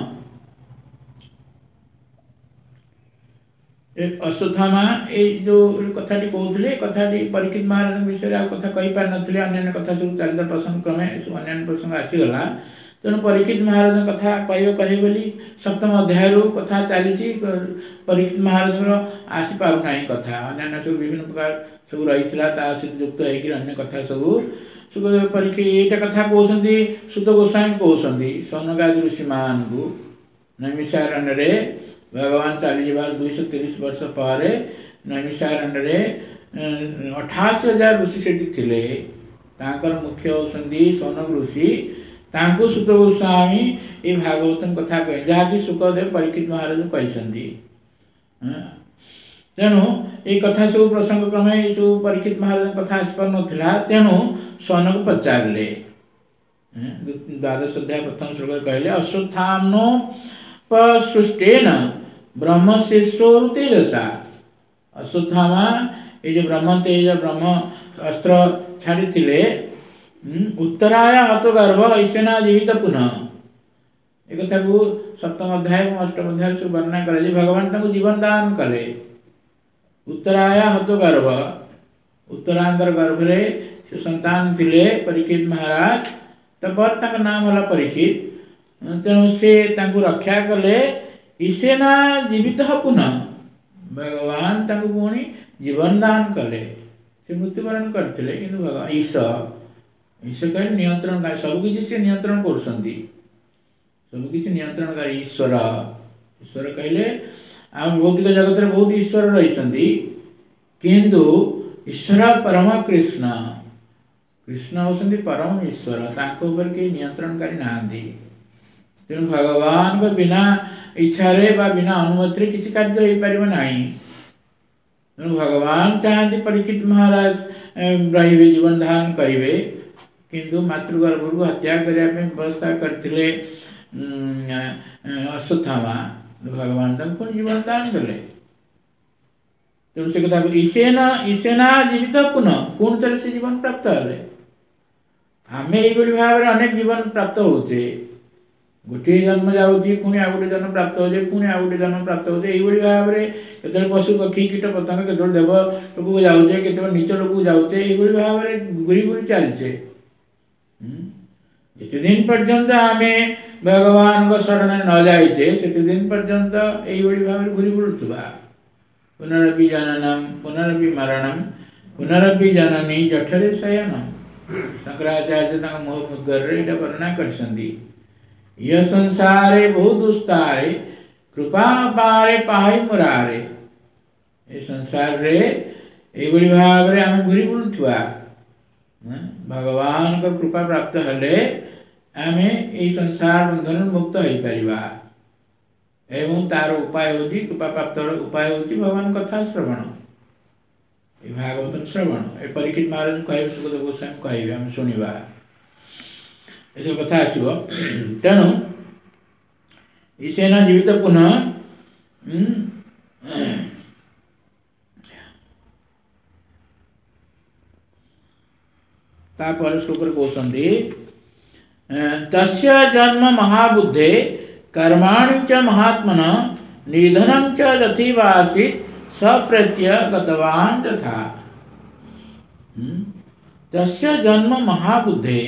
अश्वत्थामा ये जो कथाटी कहते कथाटी परीक्षित महाराज विषय आ कथा कही पार नथिले अन्य कथा सब चलित प्रसंग क्रमे सब अन्य प्रसंग आसीगला तेणु परीक्षित महाराज कथा कहे बोली सप्तम अध्याय कथा चली परीक्षित महाराज आसी पारना कथा अन्य सब विभिन्न प्रकार सब रही सहित युक्त होकर अन्य कथा सब परीक्षित ये कथा कहते सुत गोस्वामी कहते सौनकादि ऋषि मान को नैमिषारण्य भगवान चली 230 वर्ष पर नैमिषारण्य 88,000 ऋषि सेठी थिले मुख्य होती सौनक ऋषि सुत गोस्वामी ये भागवतम कथा कहे जहाँकि सुखदेव परीक्षित महाराज कहते तेणु ये कथा सब प्रसंग क्रमे ये सब परीक्षित महाराज कथा आसपार नाला तेणु सौनक पचारे द्वादश अध्याय प्रथम श्लोक कहले अश्वत्थामोपसृष्टेन ब्रह्म शीर्षोरु तेजसा अश्वत्थामा ये जो ब्रह्म तेज ब्रह्म अस्त्र छाड़ी थिले उत्तराया हतगर्भ ऐसेना जीवित पुनः एक कथा को सप्तम अध्याय और अष्टम अध्याय से वर्णना करे भगवान ताको जीवन दान कले उत्तराया हतगर्भ उत्तरांगर गर्भ रे संतान थिले परीक्षित महाराज तपर ताका नाम होला परीक्षित तेणु से तांको रक्षा कले ईशेना जीवित पुनः भगवान तांको पुणी जीवन दान कले से मृत्युवरण करथिले किंतु भगवान ईश्वर कहे नियंत्रण कर सबकि से नियंत्रण कर सबकि नियंत्रणकारी ईश्वर ईश्वर कहले आम भौतिक जगत रे बहुत ईश्वर रही किंतु ईश्वर परम कृष्ण कृष्ण होती परम ईश्वर तांको ऊपर के नियंत्रणकारी नांदी तेणु भगवान को बिना इच्छा रे बा बिना अनुमति रे किसी कार्य हो पारिबो नाही तेणु भगवान चाहते परीक्षित महाराज रहिबे जीवन धारण करिवे किंतु मातृगर्भ को हत्या करने व्यवस्था करथिले अश्वत्थामा भगवान तक जीवन दान कले तेणु से कथा ईशेना जीवित पुनः पूर्ण तरह से जीवन प्राप्त हेले आम ये भाव में अनेक जीवन प्राप्त होचे गोटे जन्म जाऊँगी पुणी आ गए जन्म प्राप्त हो पुणी आ गए जन्म प्राप्त हो भाव में केत पशु पक्षी कीट पतंग केत देव लोक जाऊे केत नीच लोक जाऊे ये भाव में घूरी घूरी चलचे जिते दिन पर्यंत आम भगवान शरण न जाइचे से दिन पर्यंत यही भाव में घूरी बुलुवा पुनरपि जननम पुनरपि मरणम पुनरपि जननी जठरे शयनम शंकराचार्य मोहमुद्गर वर्णना करछंदी यह संसारे बहुत दुस्तारे कृपा पारे पाई मुरारे ये संसार रे ये भाव में आम घूरी बुलुवा भगवान को कृपा प्राप्त हेले आम ये संसार बंधन मुक्त हो पारिबा एवं तार उपाय होची कृपा प्राप्त उपाय होची भगवान कथा श्रवण ये भागवतन श्रवण ये परीक्षित महाराज कहे सुखदेव गोस्वामी कहे आम शुणा ये सब कथा आसब तेणु ईशेन जीवित पुनः तापर शुक्र कहते तस्य जन्म महाबुद्धे कर्माणि च महात्मन निधनं च यथैवासीत् सप्रत्य गतवान् तथा। तस्य जन्म महाबुद्धे,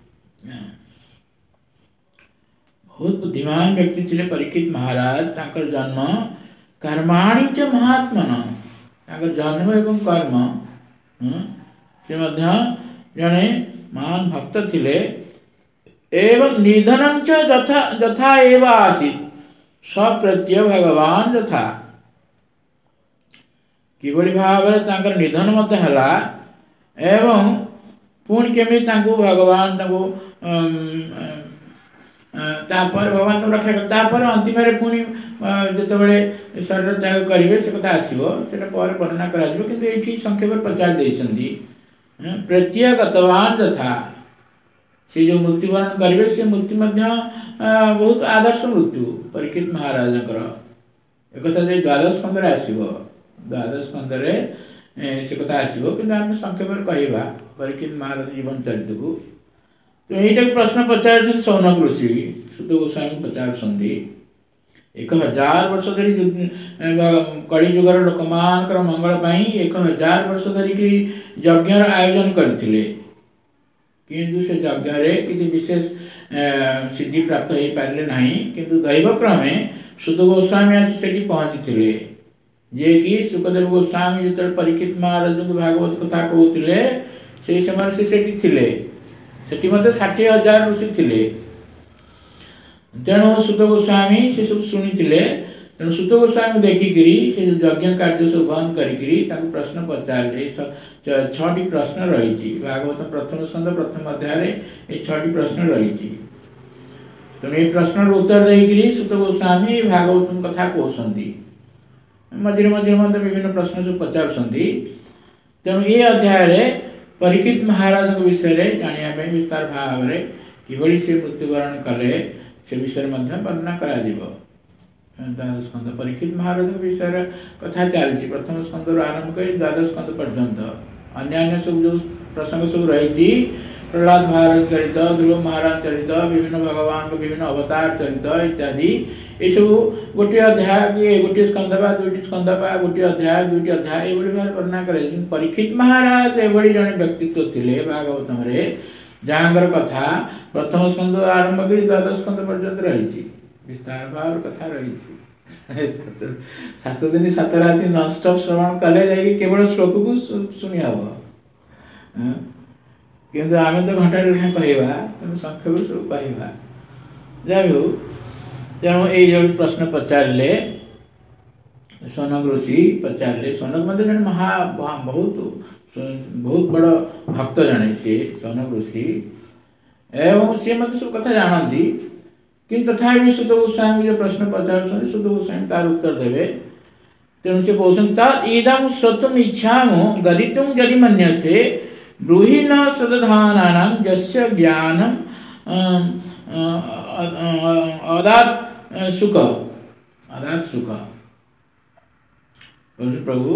बहुत बुद्धिमान व्यक्ति थे परीक्षित महाराज। तांकर जन्म कर्माणि च महात्मन, तांकर जन्म एवं कर्म से मध्य जने महान भक्त थिले। एवं निधनं च यथा एव आसीत् सप्रत्य भगवान यथा। किभଳି भाବରେ ତାଙ୍କର ନିଧନ ମଧ୍ୟ ହେଲା ଏବଂ ପୁଣି କେମିତି ତାଙ୍କୁ ଭଗବାନ ତାଙ୍କୁ ତାପରେ ଭଗବାନ ତାଙ୍କୁ ରକ୍ଷା କଲେ। ତାପରେ ଅନ୍ତିମରେ ପୁଣି ଯେତେବେଳେ ଶରୀର ତ୍ୟାଗ କରିବେ ସେ କଥା ଆସିବ, ସେଟା ପରେ ବର୍ଣ୍ଣନା କରାଯିବ। କିନ୍ତୁ ଏଇଠି ସଂକ୍ଷେପରେ ପଚାରି ଦେଇଛନ୍ତି ପ୍ରତ୍ୟଗତବାନ ଯଥା। ସେ ଯେଉଁ ମୃତ୍ୟୁବରଣ କରିବେ ସେ ମୃତ୍ୟୁ ମଧ୍ୟ ବହୁତ ଆଦର୍ଶ ମୃତ୍ୟୁ ପରୀକ୍ଷିତ ମହାରାଜଙ୍କର। ଏକଥା ଯେ ଦ୍ୱାଦଶ ସ୍କନ୍ଧରେ ଆସିବ, ଦ୍ୱାଦଶ ସ୍କନ୍ଧରେ ସେ କଥା ଆସିବ, କିନ୍ତୁ ଆମେ ସଂକ୍ଷେପରେ କହିବା ପରୀକ୍ଷିତ ମହାରାଜ ଜୀବନ ଚରିତକୁ। ତ ଏଇଟାକୁ ପ୍ରଶ୍ନ ପଚାରୁଛନ୍ତି ସୌନକ ଋଷି, ସୁତ ଗୋସ୍ୱାମୀ ପଚାରୁଛନ୍ତି 1000 ବର୍ଷ ଧରି କଳି ଯୁଗର ଲୋକମାନଙ୍କର ମଙ୍ଗଳ ପାଇଁ 1000 ବର୍ଷ ଧରିକି ଯଜ୍ଞର ଆୟୋଜନ କରିଥିଲେ। କିନ୍ତୁ ସେ ଯଜ୍ଞରେ କିଛି ବିଶେଷ ସିଦ୍ଧି ପ୍ରାପ୍ତ ହେଇପାରିଲେ ନାହିଁ। କିନ୍ତୁ ଦୈବକ୍ରମେ ସୁତ ଗୋସ୍ୱାମୀ ଆସି ସେଠି ପହଞ୍ଚିଥିଲେ। ଯିଏକି ସୁଖଦେବ ଗୋସ୍ୱାମୀ ଯେତେବେଳେ ପରୀକ୍ଷିତ ମହାରାଜଙ୍କୁ ଭାଗବତ କଥା କହୁଥିଲେ ସେହି ସମୟରେ ସେ ସେଠି ଥିଲେ। ସେଠି ମଧ୍ୟ 60,000 ଋଷି ଥିଲେ। ତେଣୁ ସୁତ ଗୋସ୍ୱାମୀ ସେ ସବୁ ଶୁଣିଥିଲେ। ତେଣୁ ସୁତ ଗୋସ୍ୱାମୀ ଦେଖିକିରି ସେ ଯଜ୍ଞ କାର୍ଯ୍ୟ ସବୁ ବନ୍ଦ କରିକିରି ତାଙ୍କୁ ପ୍ରଶ୍ନ ପଚାରିଲେ। 6ଟି ପ୍ରଶ୍ନ ରହିଛି ଭାଗବତ ପ୍ରଥମ ସ୍କନ୍ଧ ପ୍ରଥମ ଅଧ୍ୟାୟରେ, এই 6ଟି ପ୍ରଶ୍ନ ରହିଛି। ତେଣୁ এই ପ୍ରଶ୍ନର ଉତ୍ତର ଦେଇକିରି ସୁତ ଗୋସ୍ୱାମୀ ଭାଗବତ କଥା କହୁଛନ୍ତି। ମଝିରେ ମଝିରେ ମଧ୍ୟ ବିଭିନ୍ନ ପ୍ରଶ୍ନ ସବୁ ପଚାରୁଛନ୍ତି। ତେଣୁ ଏ ଅଧ୍ୟାୟରେ ପରୀକ୍ଷିତ ମହାରାଜଙ୍କ ବିଷୟରେ ଜାଣିବା ପାଇଁ ବିସ୍ତାର ଭାବରେ କିଭଳି ସେ ମୃତ୍ୟୁବରଣ କଲେ ସେ ବିଷୟରେ ମଧ୍ୟ ବର୍ଣ୍ଣନା କରାଯିବ। ଦ୍ୱାଦଶ ସ୍କନ୍ଧ ପରୀକ୍ଷିତ ମହାରାଜଙ୍କ ବିଷୟରେ କଥା ଚାଲିଛି, ପ୍ରଥମ ସ୍କନ୍ଧରୁ ଆରମ୍ଭ କରି ଦ୍ୱାଦଶ ସ୍କନ୍ଧ ପର୍ଯ୍ୟନ୍ତ। ଅନ୍ୟାନ୍ୟ ସବୁ ଯେଉଁ ପ୍ରସଙ୍ଗ ସବୁ ରହିଛି, ପ୍ରହ୍ଲାଦ ମହାରାଜ ଚରିତ, ଧ୍ରୁବ ମହାରାଜ ଚରିତ, ବିଭିନ୍ନ ଭଗବାନଙ୍କ ବିଭିନ୍ନ ଅବତାର ଚରିତ ଇତ୍ୟାଦି, ଏସବୁ ଗୋଟିଏ ଅଧ୍ୟାୟ କି ଗୋଟିଏ ସ୍କନ୍ଧ ବା ଦୁଇଟି ସ୍କନ୍ଧ ବା ଗୋଟିଏ ଅଧ୍ୟାୟ ଦୁଇଟି ଅଧ୍ୟାୟ ଏଇଭଳି ଭାବରେ ବର୍ଣ୍ଣନା କରାଯାଇଛି। ପରୀକ୍ଷିତ ମହାରାଜ ଏଭଳି ଜଣେ ବ୍ୟକ୍ତିତ୍ୱ ଥିଲେ ଭାଗବତରେ, ଯାହାଙ୍କର କଥା ପ୍ରଥମ ସ୍କନ୍ଧ ଆରମ୍ଭ କରି ଦ୍ୱାଦଶ ସ୍କନ୍ଧ ପର୍ଯ୍ୟନ୍ତ ରହିଛି, ବିସ୍ତାର ଭାବରେ କଥା ରହିଛି। 7 ଦିନ 7 ରାତି ନନଷ୍ଟପ୍ ଶ୍ରବଣ କଲେ ଯାଇକି କେବଳ ଶ୍ଲୋକକୁ ଶୁଣି ହବ। କିନ୍ତୁ ଆମେ ତ ଘଣ୍ଟାଟେ ଲେଖା କହିବା, ତେଣୁ ସଂକ୍ଷେପରେ ସବୁ କହିବା। ଯାହା ବି ହଉ, ତେଣୁ ଏଇ ଯୋଉ ପ୍ରଶ୍ନ ପଚାରିଲେ ସୌନକ ଋଷି ପଚାରିଲେ। ସୌନକ ମଧ୍ୟ ଜଣେ ବହୁତ ବଡ଼ ଭକ୍ତ ଜଣେ ସିଏ ସୌନକ ଋଷି, ଏବଂ ସିଏ ମଧ୍ୟ ସବୁ କଥା ଜାଣନ୍ତି। କିନ୍ତୁ ତଥାପି ସୁତ ଗୋସ୍ୱାମୀ ଯୋଉ ପ୍ରଶ୍ନ ପଚାରୁଛନ୍ତି ସୁତ ଗୋସ୍ୱାମୀ ତାର ଉତ୍ତର ଦେବେ। ତେଣୁ ସେ କହୁଛନ୍ତି ତତ୍ ଇଦଂ ଶ୍ରୋତୁମ୍ ଇଚ୍ଛାମୁ ଗଦିତୁଂ ଯଦି ମନ୍ୟସେ ବ୍ରୂହି ନ ଶ୍ରଦ୍ଧାନାନାଂ ଯସ୍ୟ ଜ୍ଞାନଂ ଅଦାତ୍ ସୁଖ। ପ୍ରଭୁ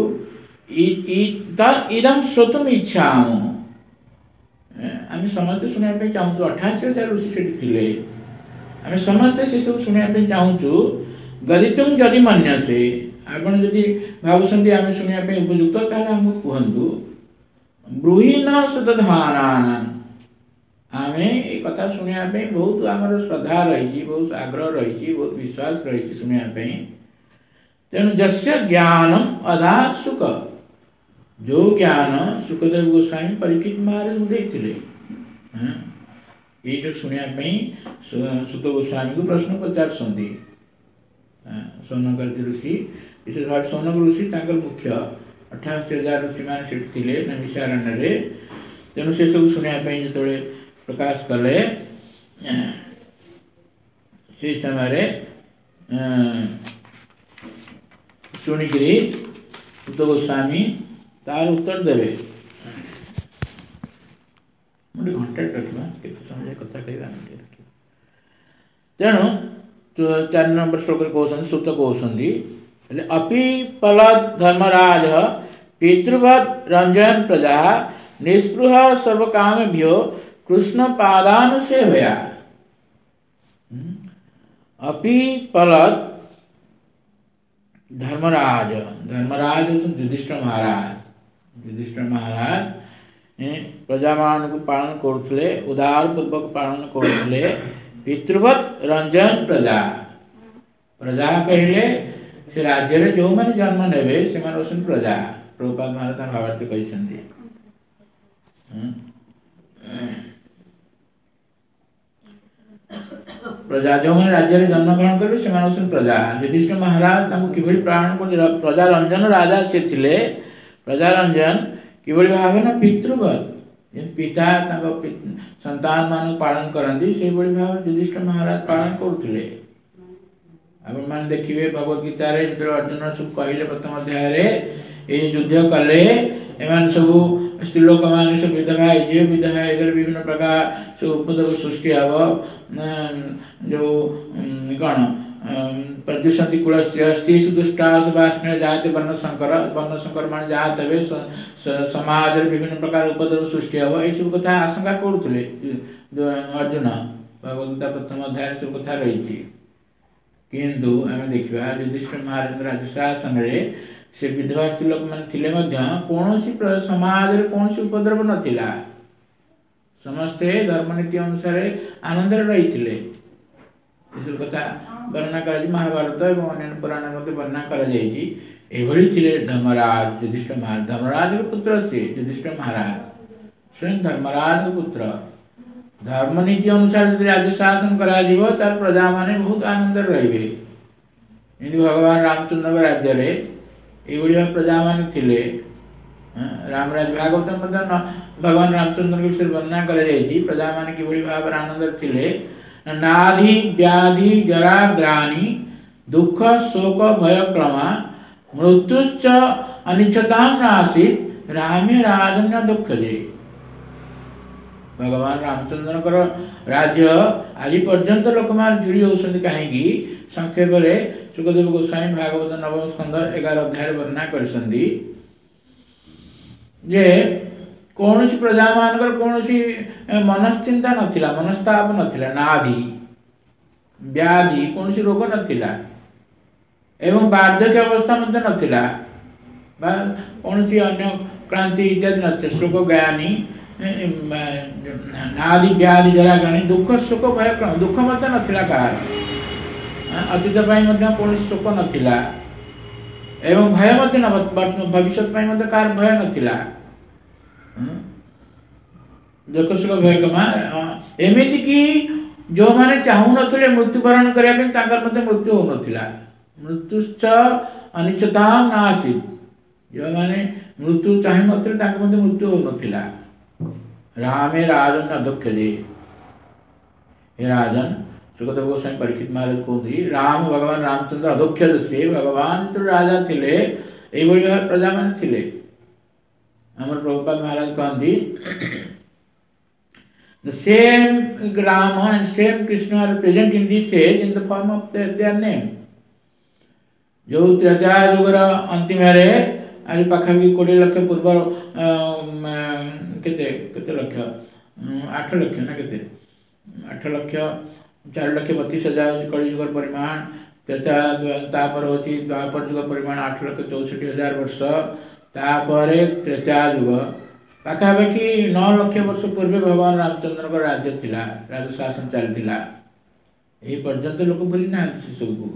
ଇଦଂ ଶ୍ରୋତୁମ୍ ଇଚ୍ଛାମୁ, ଆମେ ସମସ୍ତେ ଶୁଣିବା ପାଇଁ ଚାହୁଁଛୁ। 88,000 ଋଷି ସେଠି ଥିଲେ, ଆମେ ସମସ୍ତେ ସେ ସବୁ ଶୁଣିବା ପାଇଁ ଚାହୁଁଛୁ। ଗଦିତୁଂ ଯଦି ମନ୍ୟସେ, ଆପଣ ଯଦି ଭାବୁଛନ୍ତି ଆମେ ଶୁଣିବା ପାଇଁ ଉପଯୁକ୍ତ ତାହେଲେ ଆମକୁ କୁହନ୍ତୁ। ବ୍ରୂହି ନ ଶ୍ରଦ୍ଧାନାନାଂ, ଆମେ ଏ କଥା ଶୁଣିବା ପାଇଁ ବହୁତ ଆମର ଶ୍ରଦ୍ଧା ରହିଛି, ବହୁତ ଆଗ୍ରହ ରହିଛି, ବହୁତ ବିଶ୍ୱାସ ରହିଛି ଶୁଣିବା ପାଇଁ। ତେଣୁ ଯସ୍ୟ ଜ୍ଞାନମ୍ ଅଦାତ୍ ସୁଖ, ଯୋଉ ଜ୍ଞାନ ସୁଖଦେବ ଗୋସ୍ୱାମୀ ପରୀକ୍ଷିତ ମହାରାଜଙ୍କୁ ଦେଇଥିଲେ, ଏଇଟା ଶୁଣିବା ପାଇଁ ସୁତ ଗୋସ୍ୱାମୀଙ୍କୁ ପ୍ରଶ୍ନ ପଚାରୁଛନ୍ତି ସୌନକାଦି ଋଷି। ବିଶେଷ ଭାବେ ସୌନକ ଋଷି ତାଙ୍କର ମୁଖ୍ୟ। 88,000 ଋଷିମାନେ ସେଠି ଥିଲେ ନୈମିଷାରଣ୍ୟରେ। ତେଣୁ ସେ ସବୁ ଶୁଣିବା ପାଇଁ ଯେତେବେଳେ ପ୍ରକାଶ କଲେ, ସେହି ସମୟରେ ଶୁଣିକିରି ସୁତ ଗୋସ୍ୱାମୀ ତାର ଉତ୍ତର ଦେବେ। ଘଣ୍ଟାଟେ ରଖିବା, କେତେ ସମୟ କଥା କହିବା। ତେଣୁ 4 नंबर श्लोक कहते सुत कहते अपि पलद धर्मराज पितृवत रंजन प्रजा निस्पृह सर्व कामेभ्यो कृष्ण पादानुसेवया। अपि पलद धर्मराज धर्मराज युधिष्ठिर महाराज प्रजा मान को पालन करथले उदार पूर्वक पालन करथले पितृवत रंजन प्रजा प्रजा कहले से राज्य रे जो माने जन्म नेबे से माने ओसन प्रजा प्रभुपाद महाराज भावार्थ कहछन्ती। प्रजा जो माने राज्य रे जन्म ग्रहण करबे से माने ओसन प्रजा। युधिष्ठिर महाराज तांको किबळी पालन कर प्रजा रंजन राजा से थिले प्रजा रंजन किबळी भावे ना पितृवत पिता संतान मान पालन करती से भाव युधिष्ठिर महाराज पालन करुले। आपण मान देखिए भगवत गीता रे जो अर्जुन सब कहले प्रथम अध्याय रे ए युद्ध कले एमान सब स्त्रीलोक मान सब विधवा विभिन्न प्रकार सब उपद्रव सृष्टि हबो जो कौन प्रद्युषंति कुलस्त्री दुष्टास वास्ने जाते वर्ण शंकर मान जाते वे समाज रे विभिन्न प्रकार उपद्रव सृष्टि हबो ए सब कथा आशंका करुले अर्जुन भगवत गीता प्रथम अध्याय सब कथा रही। किंतु आम देखा युधिष्ठिर महाराज राज्य शासन रे से विधवा स्त्री लोक मान थिले मध्य कोनोसी समाज रे कोनोसी उपद्रव नथिला समस्ते धर्मनीति अनुसार आनंद रही थिले। सब कथा वर्णना कर महाभारत और अन्य पुराण मध्य वर्णना कर धर्मराज युधिष्ठिर महाराज धर्मराज के पुत्र से युधिष्ठिर महाराज स्वयं धर्मराज के पुत्र धर्मनीति अनुसार यदि राज्य शासन करा जीवो तार प्रजा माने बहुत आनंद रहिबे। यदि भगवान रामचंद्र के राज्य रे एवढी प्रजा माने थिले रामराज भागवत मध्य भगवान रामचंद्र के विषय वर्णना कर प्रजा माने किभଳି भाव आनंद थिले नाधि व्याधि जरा ग्लानि दुख शोक भय क्रमा मृत्युश्च अनिच्छतां नासीत् रामे राजन्य दुख जे। भगवान रामचंद्र राज्य आज पर्यंत लोक मान जुड़ी होती कहीं संक्षेप में सुखदेव गोस्वामी भागवत नवम स्कंद 11 अध्याय वर्णना करछन्ती जे कौन प्रजा मानकर कौन मनश्चिंता नथिला मनस्ताप नथिला नाधि व्याधि कौन रोग नथिला एवं वार्धक्य अवस्था मध्य नथिला कौन अन्य क्रांति इत्यादि नथिला शोक ज्ञानी नादि व्याधि जरा गणी दुख शोक भय दुख मत नथिला कार अतीत पाई मध्य कौन शोक नथिला एवं भय मत भविष्य पाई मध्य कार भय नथिला दुख शोक भय कमा एमिति कि जो माने चाहू नथिले मृत्युवरण करिया पे ताकर मते मृत्यु हो नथिला मृत्युश्च अनिच्छता नासीत् जो माने मृत्यु चाहि नथिले ताकर मते मृत्यु हो नथिला। रामे राजन अध्यक्ष जे हे राजन सुखदेव गोस्वामी परीक्षित महाराज कहते राम भगवान रामचंद्र अध्यक्ष से भगवान तो राजा थिले ए बड़ी प्रजा मान थिले। हमर प्रभुपाद महाराज कहते the same Rama and same Krishna are present in this age in the form of their name। जो त्रेता युगर अंतिम रे आज पाखापाखि 20 लाख पूर्व केते लक्ष 8 लाख ना केते 8 लाख 4,32,000 कलियुग परिमाण त्रेता तापर होची द्वापर युग परिमाण 8,64,000 वर्ष तापर त्रेता युग पाखापाखि 9 लाख वर्ष पूर्व भगवान रामचंद्र का राज्य थिला राज्य शासन चलथिला ए पर्यंत लोक बोली ना सबको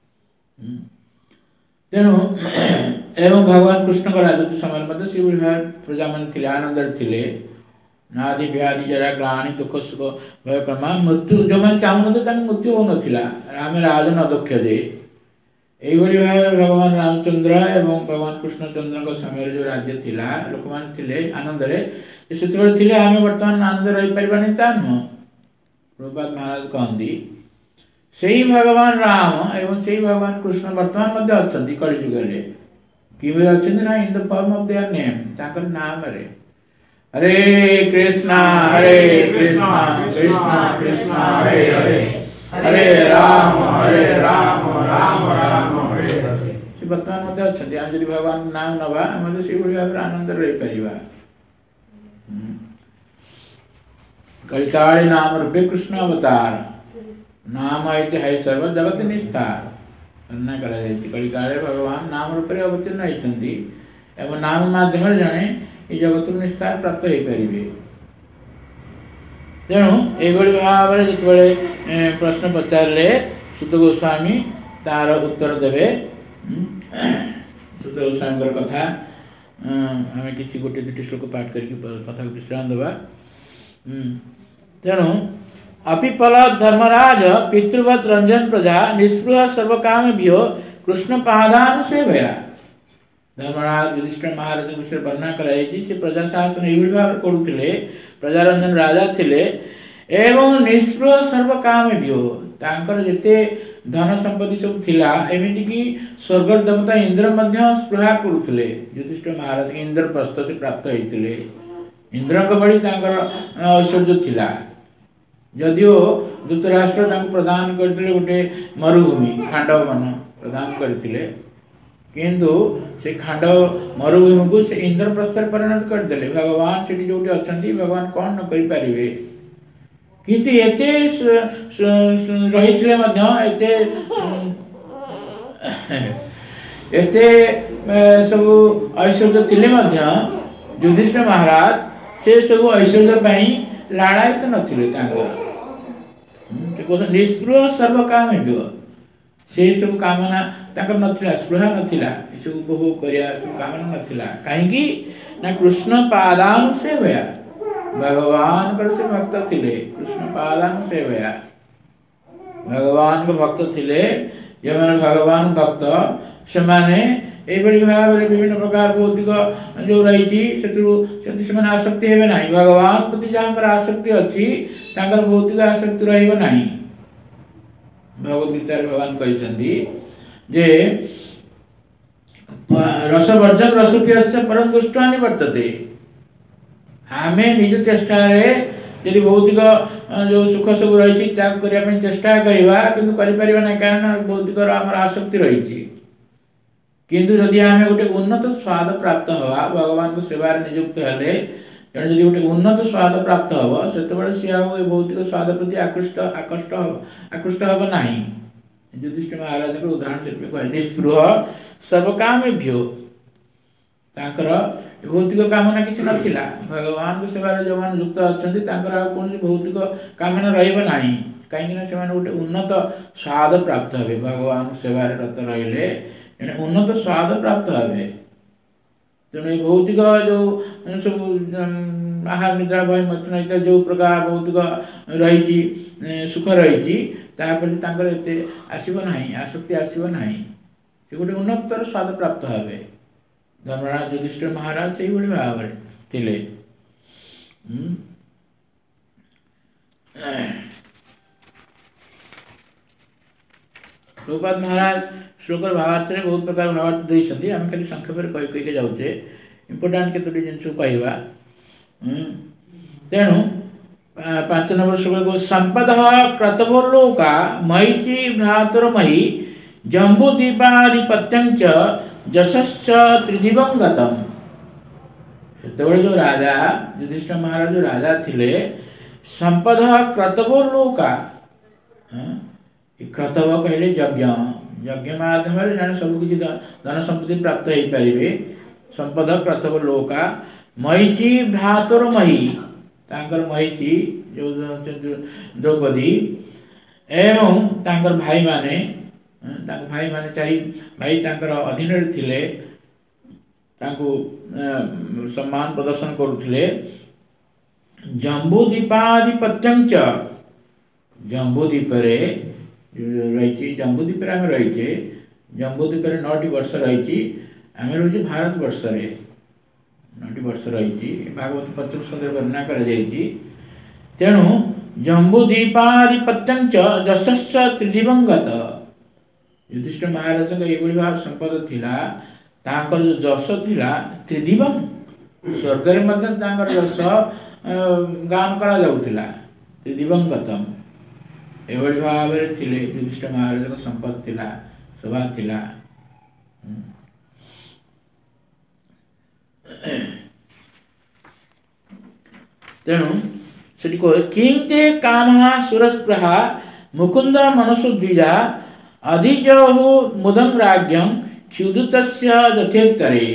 तेणु एवं भगवान कृष्ण का राजत्व समय मध्य से प्रजा मन थिले आनंद थिले नादि व्याधि जरा ग्लानि दुख सुख भय क्रमा मृत्यु जो मैंने चाहू न मृत्यु हो नथिला राम राजन अध्यक्ष दे एई भाव भगवान रामचंद्र एवं भगवान कृष्णचंद्र का समय जो राज्य थिला लोक मान थिले आनंद रे से थिले आमे वर्तमान आनंद रही परिबानी ता न प्रभुपाद महाराज कहंदी सेही भगवान राम एवं सेही भगवान कृष्ण वर्तमान मध्य अछंती कलि युग रे किबे अछंती ना in the form of their name ताकर नाम रे हरे कृष्णा कृष्णा कृष्णा हरे हरे हरे राम राम राम हरे हरे। से वर्तमान मध्य अच्छे आम जब भगवान नाम नवा आम से भाव आनंद रहीपर। कलिकाले नाम रूपे कृष्ण अवतार नाम है सर्व जगत निस्तार। वर्णना कलिकाले भगवान नाम रूप अवतीर्ण होती एवं नाम माध्यम जड़े ये जगत निस्तार प्राप्त हो पारे। तेणु ये भाव में जो प्रश्न पचारे सुत गोस्वामी तार उत्तर देवे। सुत गोस्वामी कथा आम कि गोटे दुटी श्लोक पाठ करके कथा विश्राम देवा। तेणु अपिपल धर्मराज पितृवत रंजन प्रजा निस्पृह सर्वकाम भ्यो कृष्ण पादान सेवया। धर्मराज युधिष्ठिर महाराज विषय वर्णना कराई से प्रजा शासन यही भाव करुले। प्रजारंजन राजा थिले एवं निस्पृह सर्वकाम भ्यो तांकर जेते धन संपत्ति सब थिला एमिति कि स्वर्ग देवता इंद्र मध्य स्पृहा करुले। युधिष्ठिर महाराज इंद्रप्रस्थ से प्राप्त होते इंद्र भली ऐश्वर्य थिला। जदिओ धृतराष्ट्र प्रदान करते गोटे मरुभूमि खांडव वन प्रदान करते किंतु से खांडव मरुभूमि को से इंद्रप्रस्थ परिणत करदे। भगवान से जो अच्छा भगवान कौन न करें किंतु एते रही एते सब ऐश्वर्य थिले युधिष्ठिर महाराज से सब ऐश्वर्य लाड़ायित नथिले। निस्पृह सर्व काम से सब कामना नथिला स्पृहा नथिला सब उपभोग करिया सब कामना नथिला कहीं ना कृष्ण पादान सेवया भगवान से भक्त थिले। कृष्ण पादान सेवया भगवान को भक्त थिले जो मैंने भगवान भक्त से माने भाव में विभिन्न प्रकार भौतिक जो रही आसक्ति हे ना भगवान प्रति जहाँ आसक्ति अच्छी भौतिक आसक्ति रहा। भगवद्गीता भगवान कहते जे रसवर्जन रसप्रिय परम दुष्टानि वर्तते। आमे निज चेष्टा यदि भौतिक जो सुख सब रही त्याग करने चेष्टा करवा किंतु करिपरिबा नहीं कारण भौतिक आमर आसक्ति रही। किंतु जदि आम गोटे उन्नत स्वाद प्राप्त हवा भगवान को सेवार नियुक्त हेले तेणु जदि गोटे उन्नत स्वाद प्राप्त हम से सी भौतिक स्वाद प्रति आकृष्ट हम ना। युधिष्ठिर महाराज को उदाहरण शिल्पी कहे निस्पृह सर्वकामेभ्यो भौतिक कामना किसी नथिला। भगवान को सेवार जो मैंने युक्त अच्छा कौन भौतिक कामना रहा कहीं से गोटे उन्नत स्वाद प्राप्त हे भगवान सेवार रत रही उन्नत स्वाद प्राप्त हे। तेणु भौतिक जो सब आहार निद्रा भय मचन इत्यादि जो प्रकार भौतिक रही सुख रही प्रति आसब ना आसक्ति आसब ना गोटे उन्नतर स्वाद प्राप्त हे। धर्मराज युधिष्ठिर महाराज से भाव में थिले। प्रभुपाद महाराज श्लोकर भावार्थ में बहुत प्रकार भावार्थ देते आम खाली संक्षेप में कही जाऊे इंपोर्टाट केतोटी जिन कहवा। तेणु 5 नंबर श्लोक को संपद क्रतुर्लोका महिषी भ्रातुर्मही जम्बूदीपाधिपत्यं च जशश्च त्रिदिवं गतम्। जो राजा युधिष्ठिर महाराज जो राजा थिले संपद क्रतुर्लोका क्रतव कहले यज्ञ यज्ञ माध्यम जाने सब किसी धन संपत्ति प्राप्त हो पारे। संपद क्रतुर्लोका महिषी भ्रातुर्मही महिषी जो द्रौपदी एवं भाई माने चारि भाई अधीन थिले सम्मान प्रदर्शन करुले। जम्बूदीपाधिपत्यं च जम्बूदीप रही जम्बूदीप आम रहीचे जम्बूदीप 9टी वर्ष रही आम रही भारत वर्ष 9टी वर्ष रही भागवत 25 स्कंदे वर्णना कर। तेणु जम्बूदीपाधिपत्यं च जशश्च त्रिदिवं गत। युधिष्ठिर महाराज ये भाव संपद थिला तांकर जो जश थिला त्रिदिवं स्वर्ग में जश गान करा जाउथिला त्रिदिवं गतम। एभଳି भाବରେ थिले युधिष्ठिर महाराज संपत्ति थिला शोभा थिला। तेणु सेठी कहे किंते कामः सुरस्पृहा मुकुंद मनसु द्विजा अधिजहु मुदं राज्ञं क्षुधितस्य दथेत्तरे।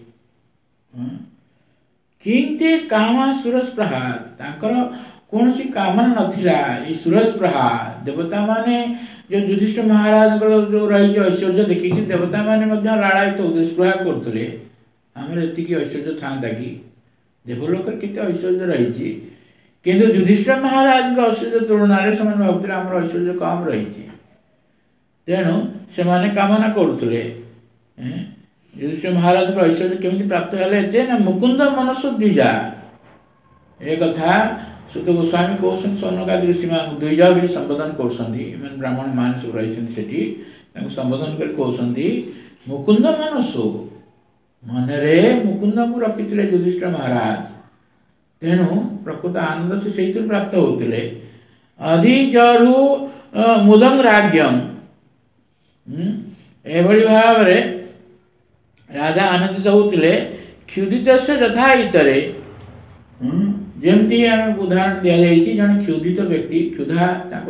किंते कामः सुरस्पृहा तांकर कौन सी कामना नथिला ये सुरस्पृहा देवता माने जो युधिष्ठिर महाराज जो रही ऐश्वर्य देखिक देवता माने लाड़ायित स्पृहा करते आमर एतिकी ऐश्वर्य था कि देवलोक केते ऐश्वर्य रही किंतु युधिष्ठिर महाराज ऐश्वर्य तुलन में भावुले आम ऐश्वर्य कम रही तेणु से कामना करुले युधिष्ठिर महाराज ऐश्वर्य केमी प्राप्त है मुकुंद मनसु द्विजा एक कथा सुत गोस्वामी कहते सौनकादि ऋषि मान द्विजा भी संबोधन कर ब्राह्मण मान सब रही संबोधन कर कहते मुकुंद मनसु मनरे मुकुंद को रखी युधिष्ठिर महाराज तेणु प्रकृत आनंद से प्राप्त होते अधिजरु मुदं राज्यम एभली भाव राजा आनंदित होते क्षुधित से यथा इतरे जमती उदाहरण दि जाए जन क्षुधित व्यक्ति क्षुधा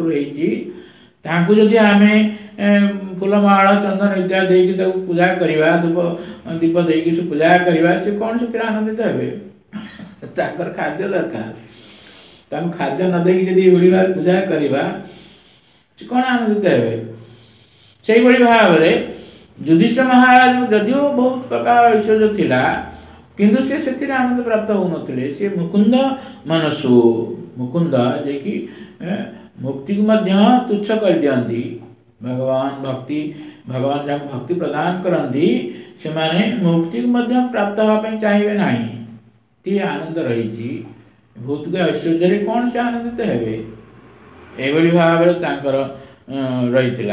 जदि आम फूलमाला चंदन इत्यादि पूजा करवा धूप दीप देकी पूजा करवा से कौन से आनंदित हे खाद्य दरकार खाद्य न देकी जदि पूजा करवा कौन आनंदित हे से भाव युधिष्ठिर महाराज जदिव बहुत प्रकार ऐश्वर्य थिला किंतु से आनंद प्राप्त होते सी मुकुंद मनसु मुकुंद जे कि मुक्ति को तुच्छ कर दियंती भगवान भक्ति भगवान जहाँ भक्ति प्रदान करती से मुक्ति को प्राप्त होगापी चाहिए ना ती आनंद रही भूत के ऐश्वर्य कौन से आनंदित हे एभली भाव रही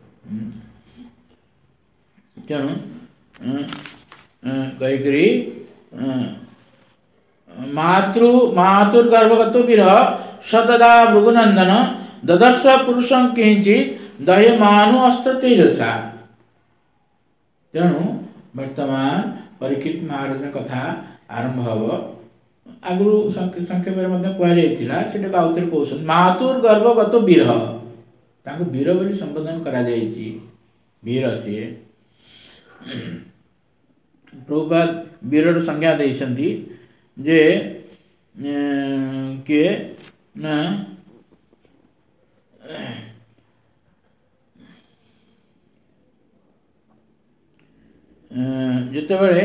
तेणु कहीकि मातुर्गर्भगत विरह सतदा भृगुनंदन ददर्श पुरुषं किंचित दह्यमानो अस्त्र तेजसा। तेणु वर्तमान परीक्षित महाराज कथा आरंभ हम आगु संक्षेप कहुला कहते मातुर्गर्भगत विरह वीर बोली संबोधन करा वीर सी प्रभुपाद वीर संज्ञा देइछन्ति जे किए ना जितेबले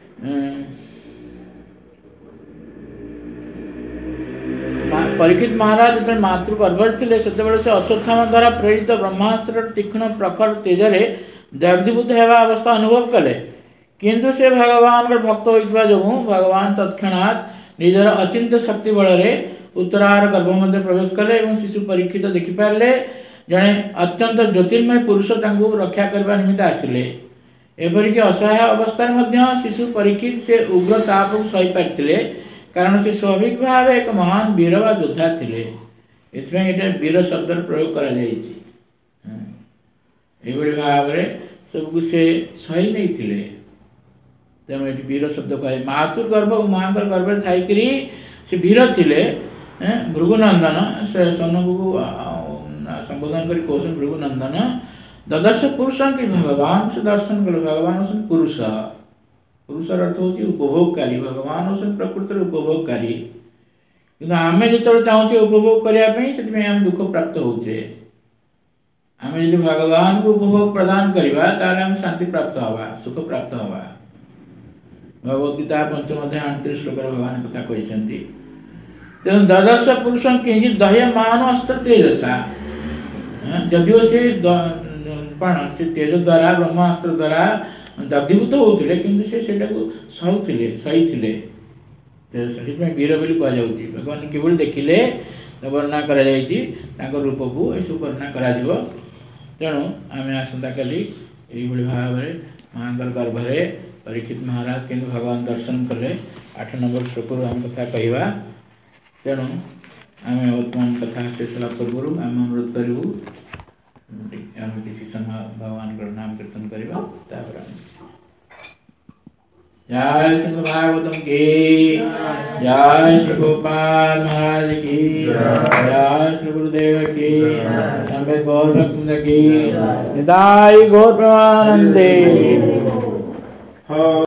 परीक्षित महाराज जो मातृगर्भर थे से अश्वत्थामा द्वारा प्रेरित ब्रह्मास्त्र तीक्ष्ण प्रखर तेजरे दग्धीभूत होगा अवस्था अनुभव कले किंतु से भगवान भक्त होइतबा जोगु भगवान तत्क्षणात निजर अचिंत शक्ति बल उत्तरार गर्भ मध्य प्रवेश कले और शिशु परीक्षित देखि पारले जड़े अत्यंत ज्योतिर्मय पुरुष रक्षा करने निमित्त आसिले एपरिक असहाय अवस्था शिशु परीक्षित से उग्र ताप को सही पारिथिले कारण से स्वाभाविक भाव एक महान वीर व योद्धा थे ये वीर शब्द प्रयोग कर भाव सबको से सही नहीं थे तेणु ये वीर शब्द कहे मातुर गर्भ माँ गर्भ थी से वीर थे भृगुनंदन से सनक को संबोधन कर भृगुनंदन ददर्श पुरुष कि भगवान से दर्शन कले भगवान हों पुरुष पुरुषर अर्थ हूँ उपभोगकारी भगवान हों प्रकृति उपभोगकारी कि आम जो चाहूँ उपभोग करने से दुख प्राप्त होचे आम जो भगवान को उपभोग प्रदान करवा तार शांति प्राप्त हवा सुख प्राप्त हवा भगवद्गीता पंचम अध्याय 38 श्लोक भगवान कथा कहते तेणु ददर्श पुरुष किंचित दह्यमान अस्त्र तेजसा जदिव से तेज द्वारा ब्रह्मास्त्र द्वारा दग्धीभूत होते किंतु से सही थे वीर बोली कहुच्छी भगवान किभली देखिले वर्णना कर रूप को यू वर्णना कर तेणु आम आसंता काली भाव माँ गर्भरे परीक्षित महाराज किंतु भगवान दर्शन कले 8 नंबर श्लोक आम कथा कहवा तेणु आम वर्तमान कथा शेषला पूर्व आम अनुरोध करूँ आम किसी समय भगवान का नाम कीर्तन करवा। जय श्री भागवतम की जय, श्री गोपाल महाराज की जय, श्री गुरुदेव की संवेद गौर भक्त की निताई गौर प्रमानंदे।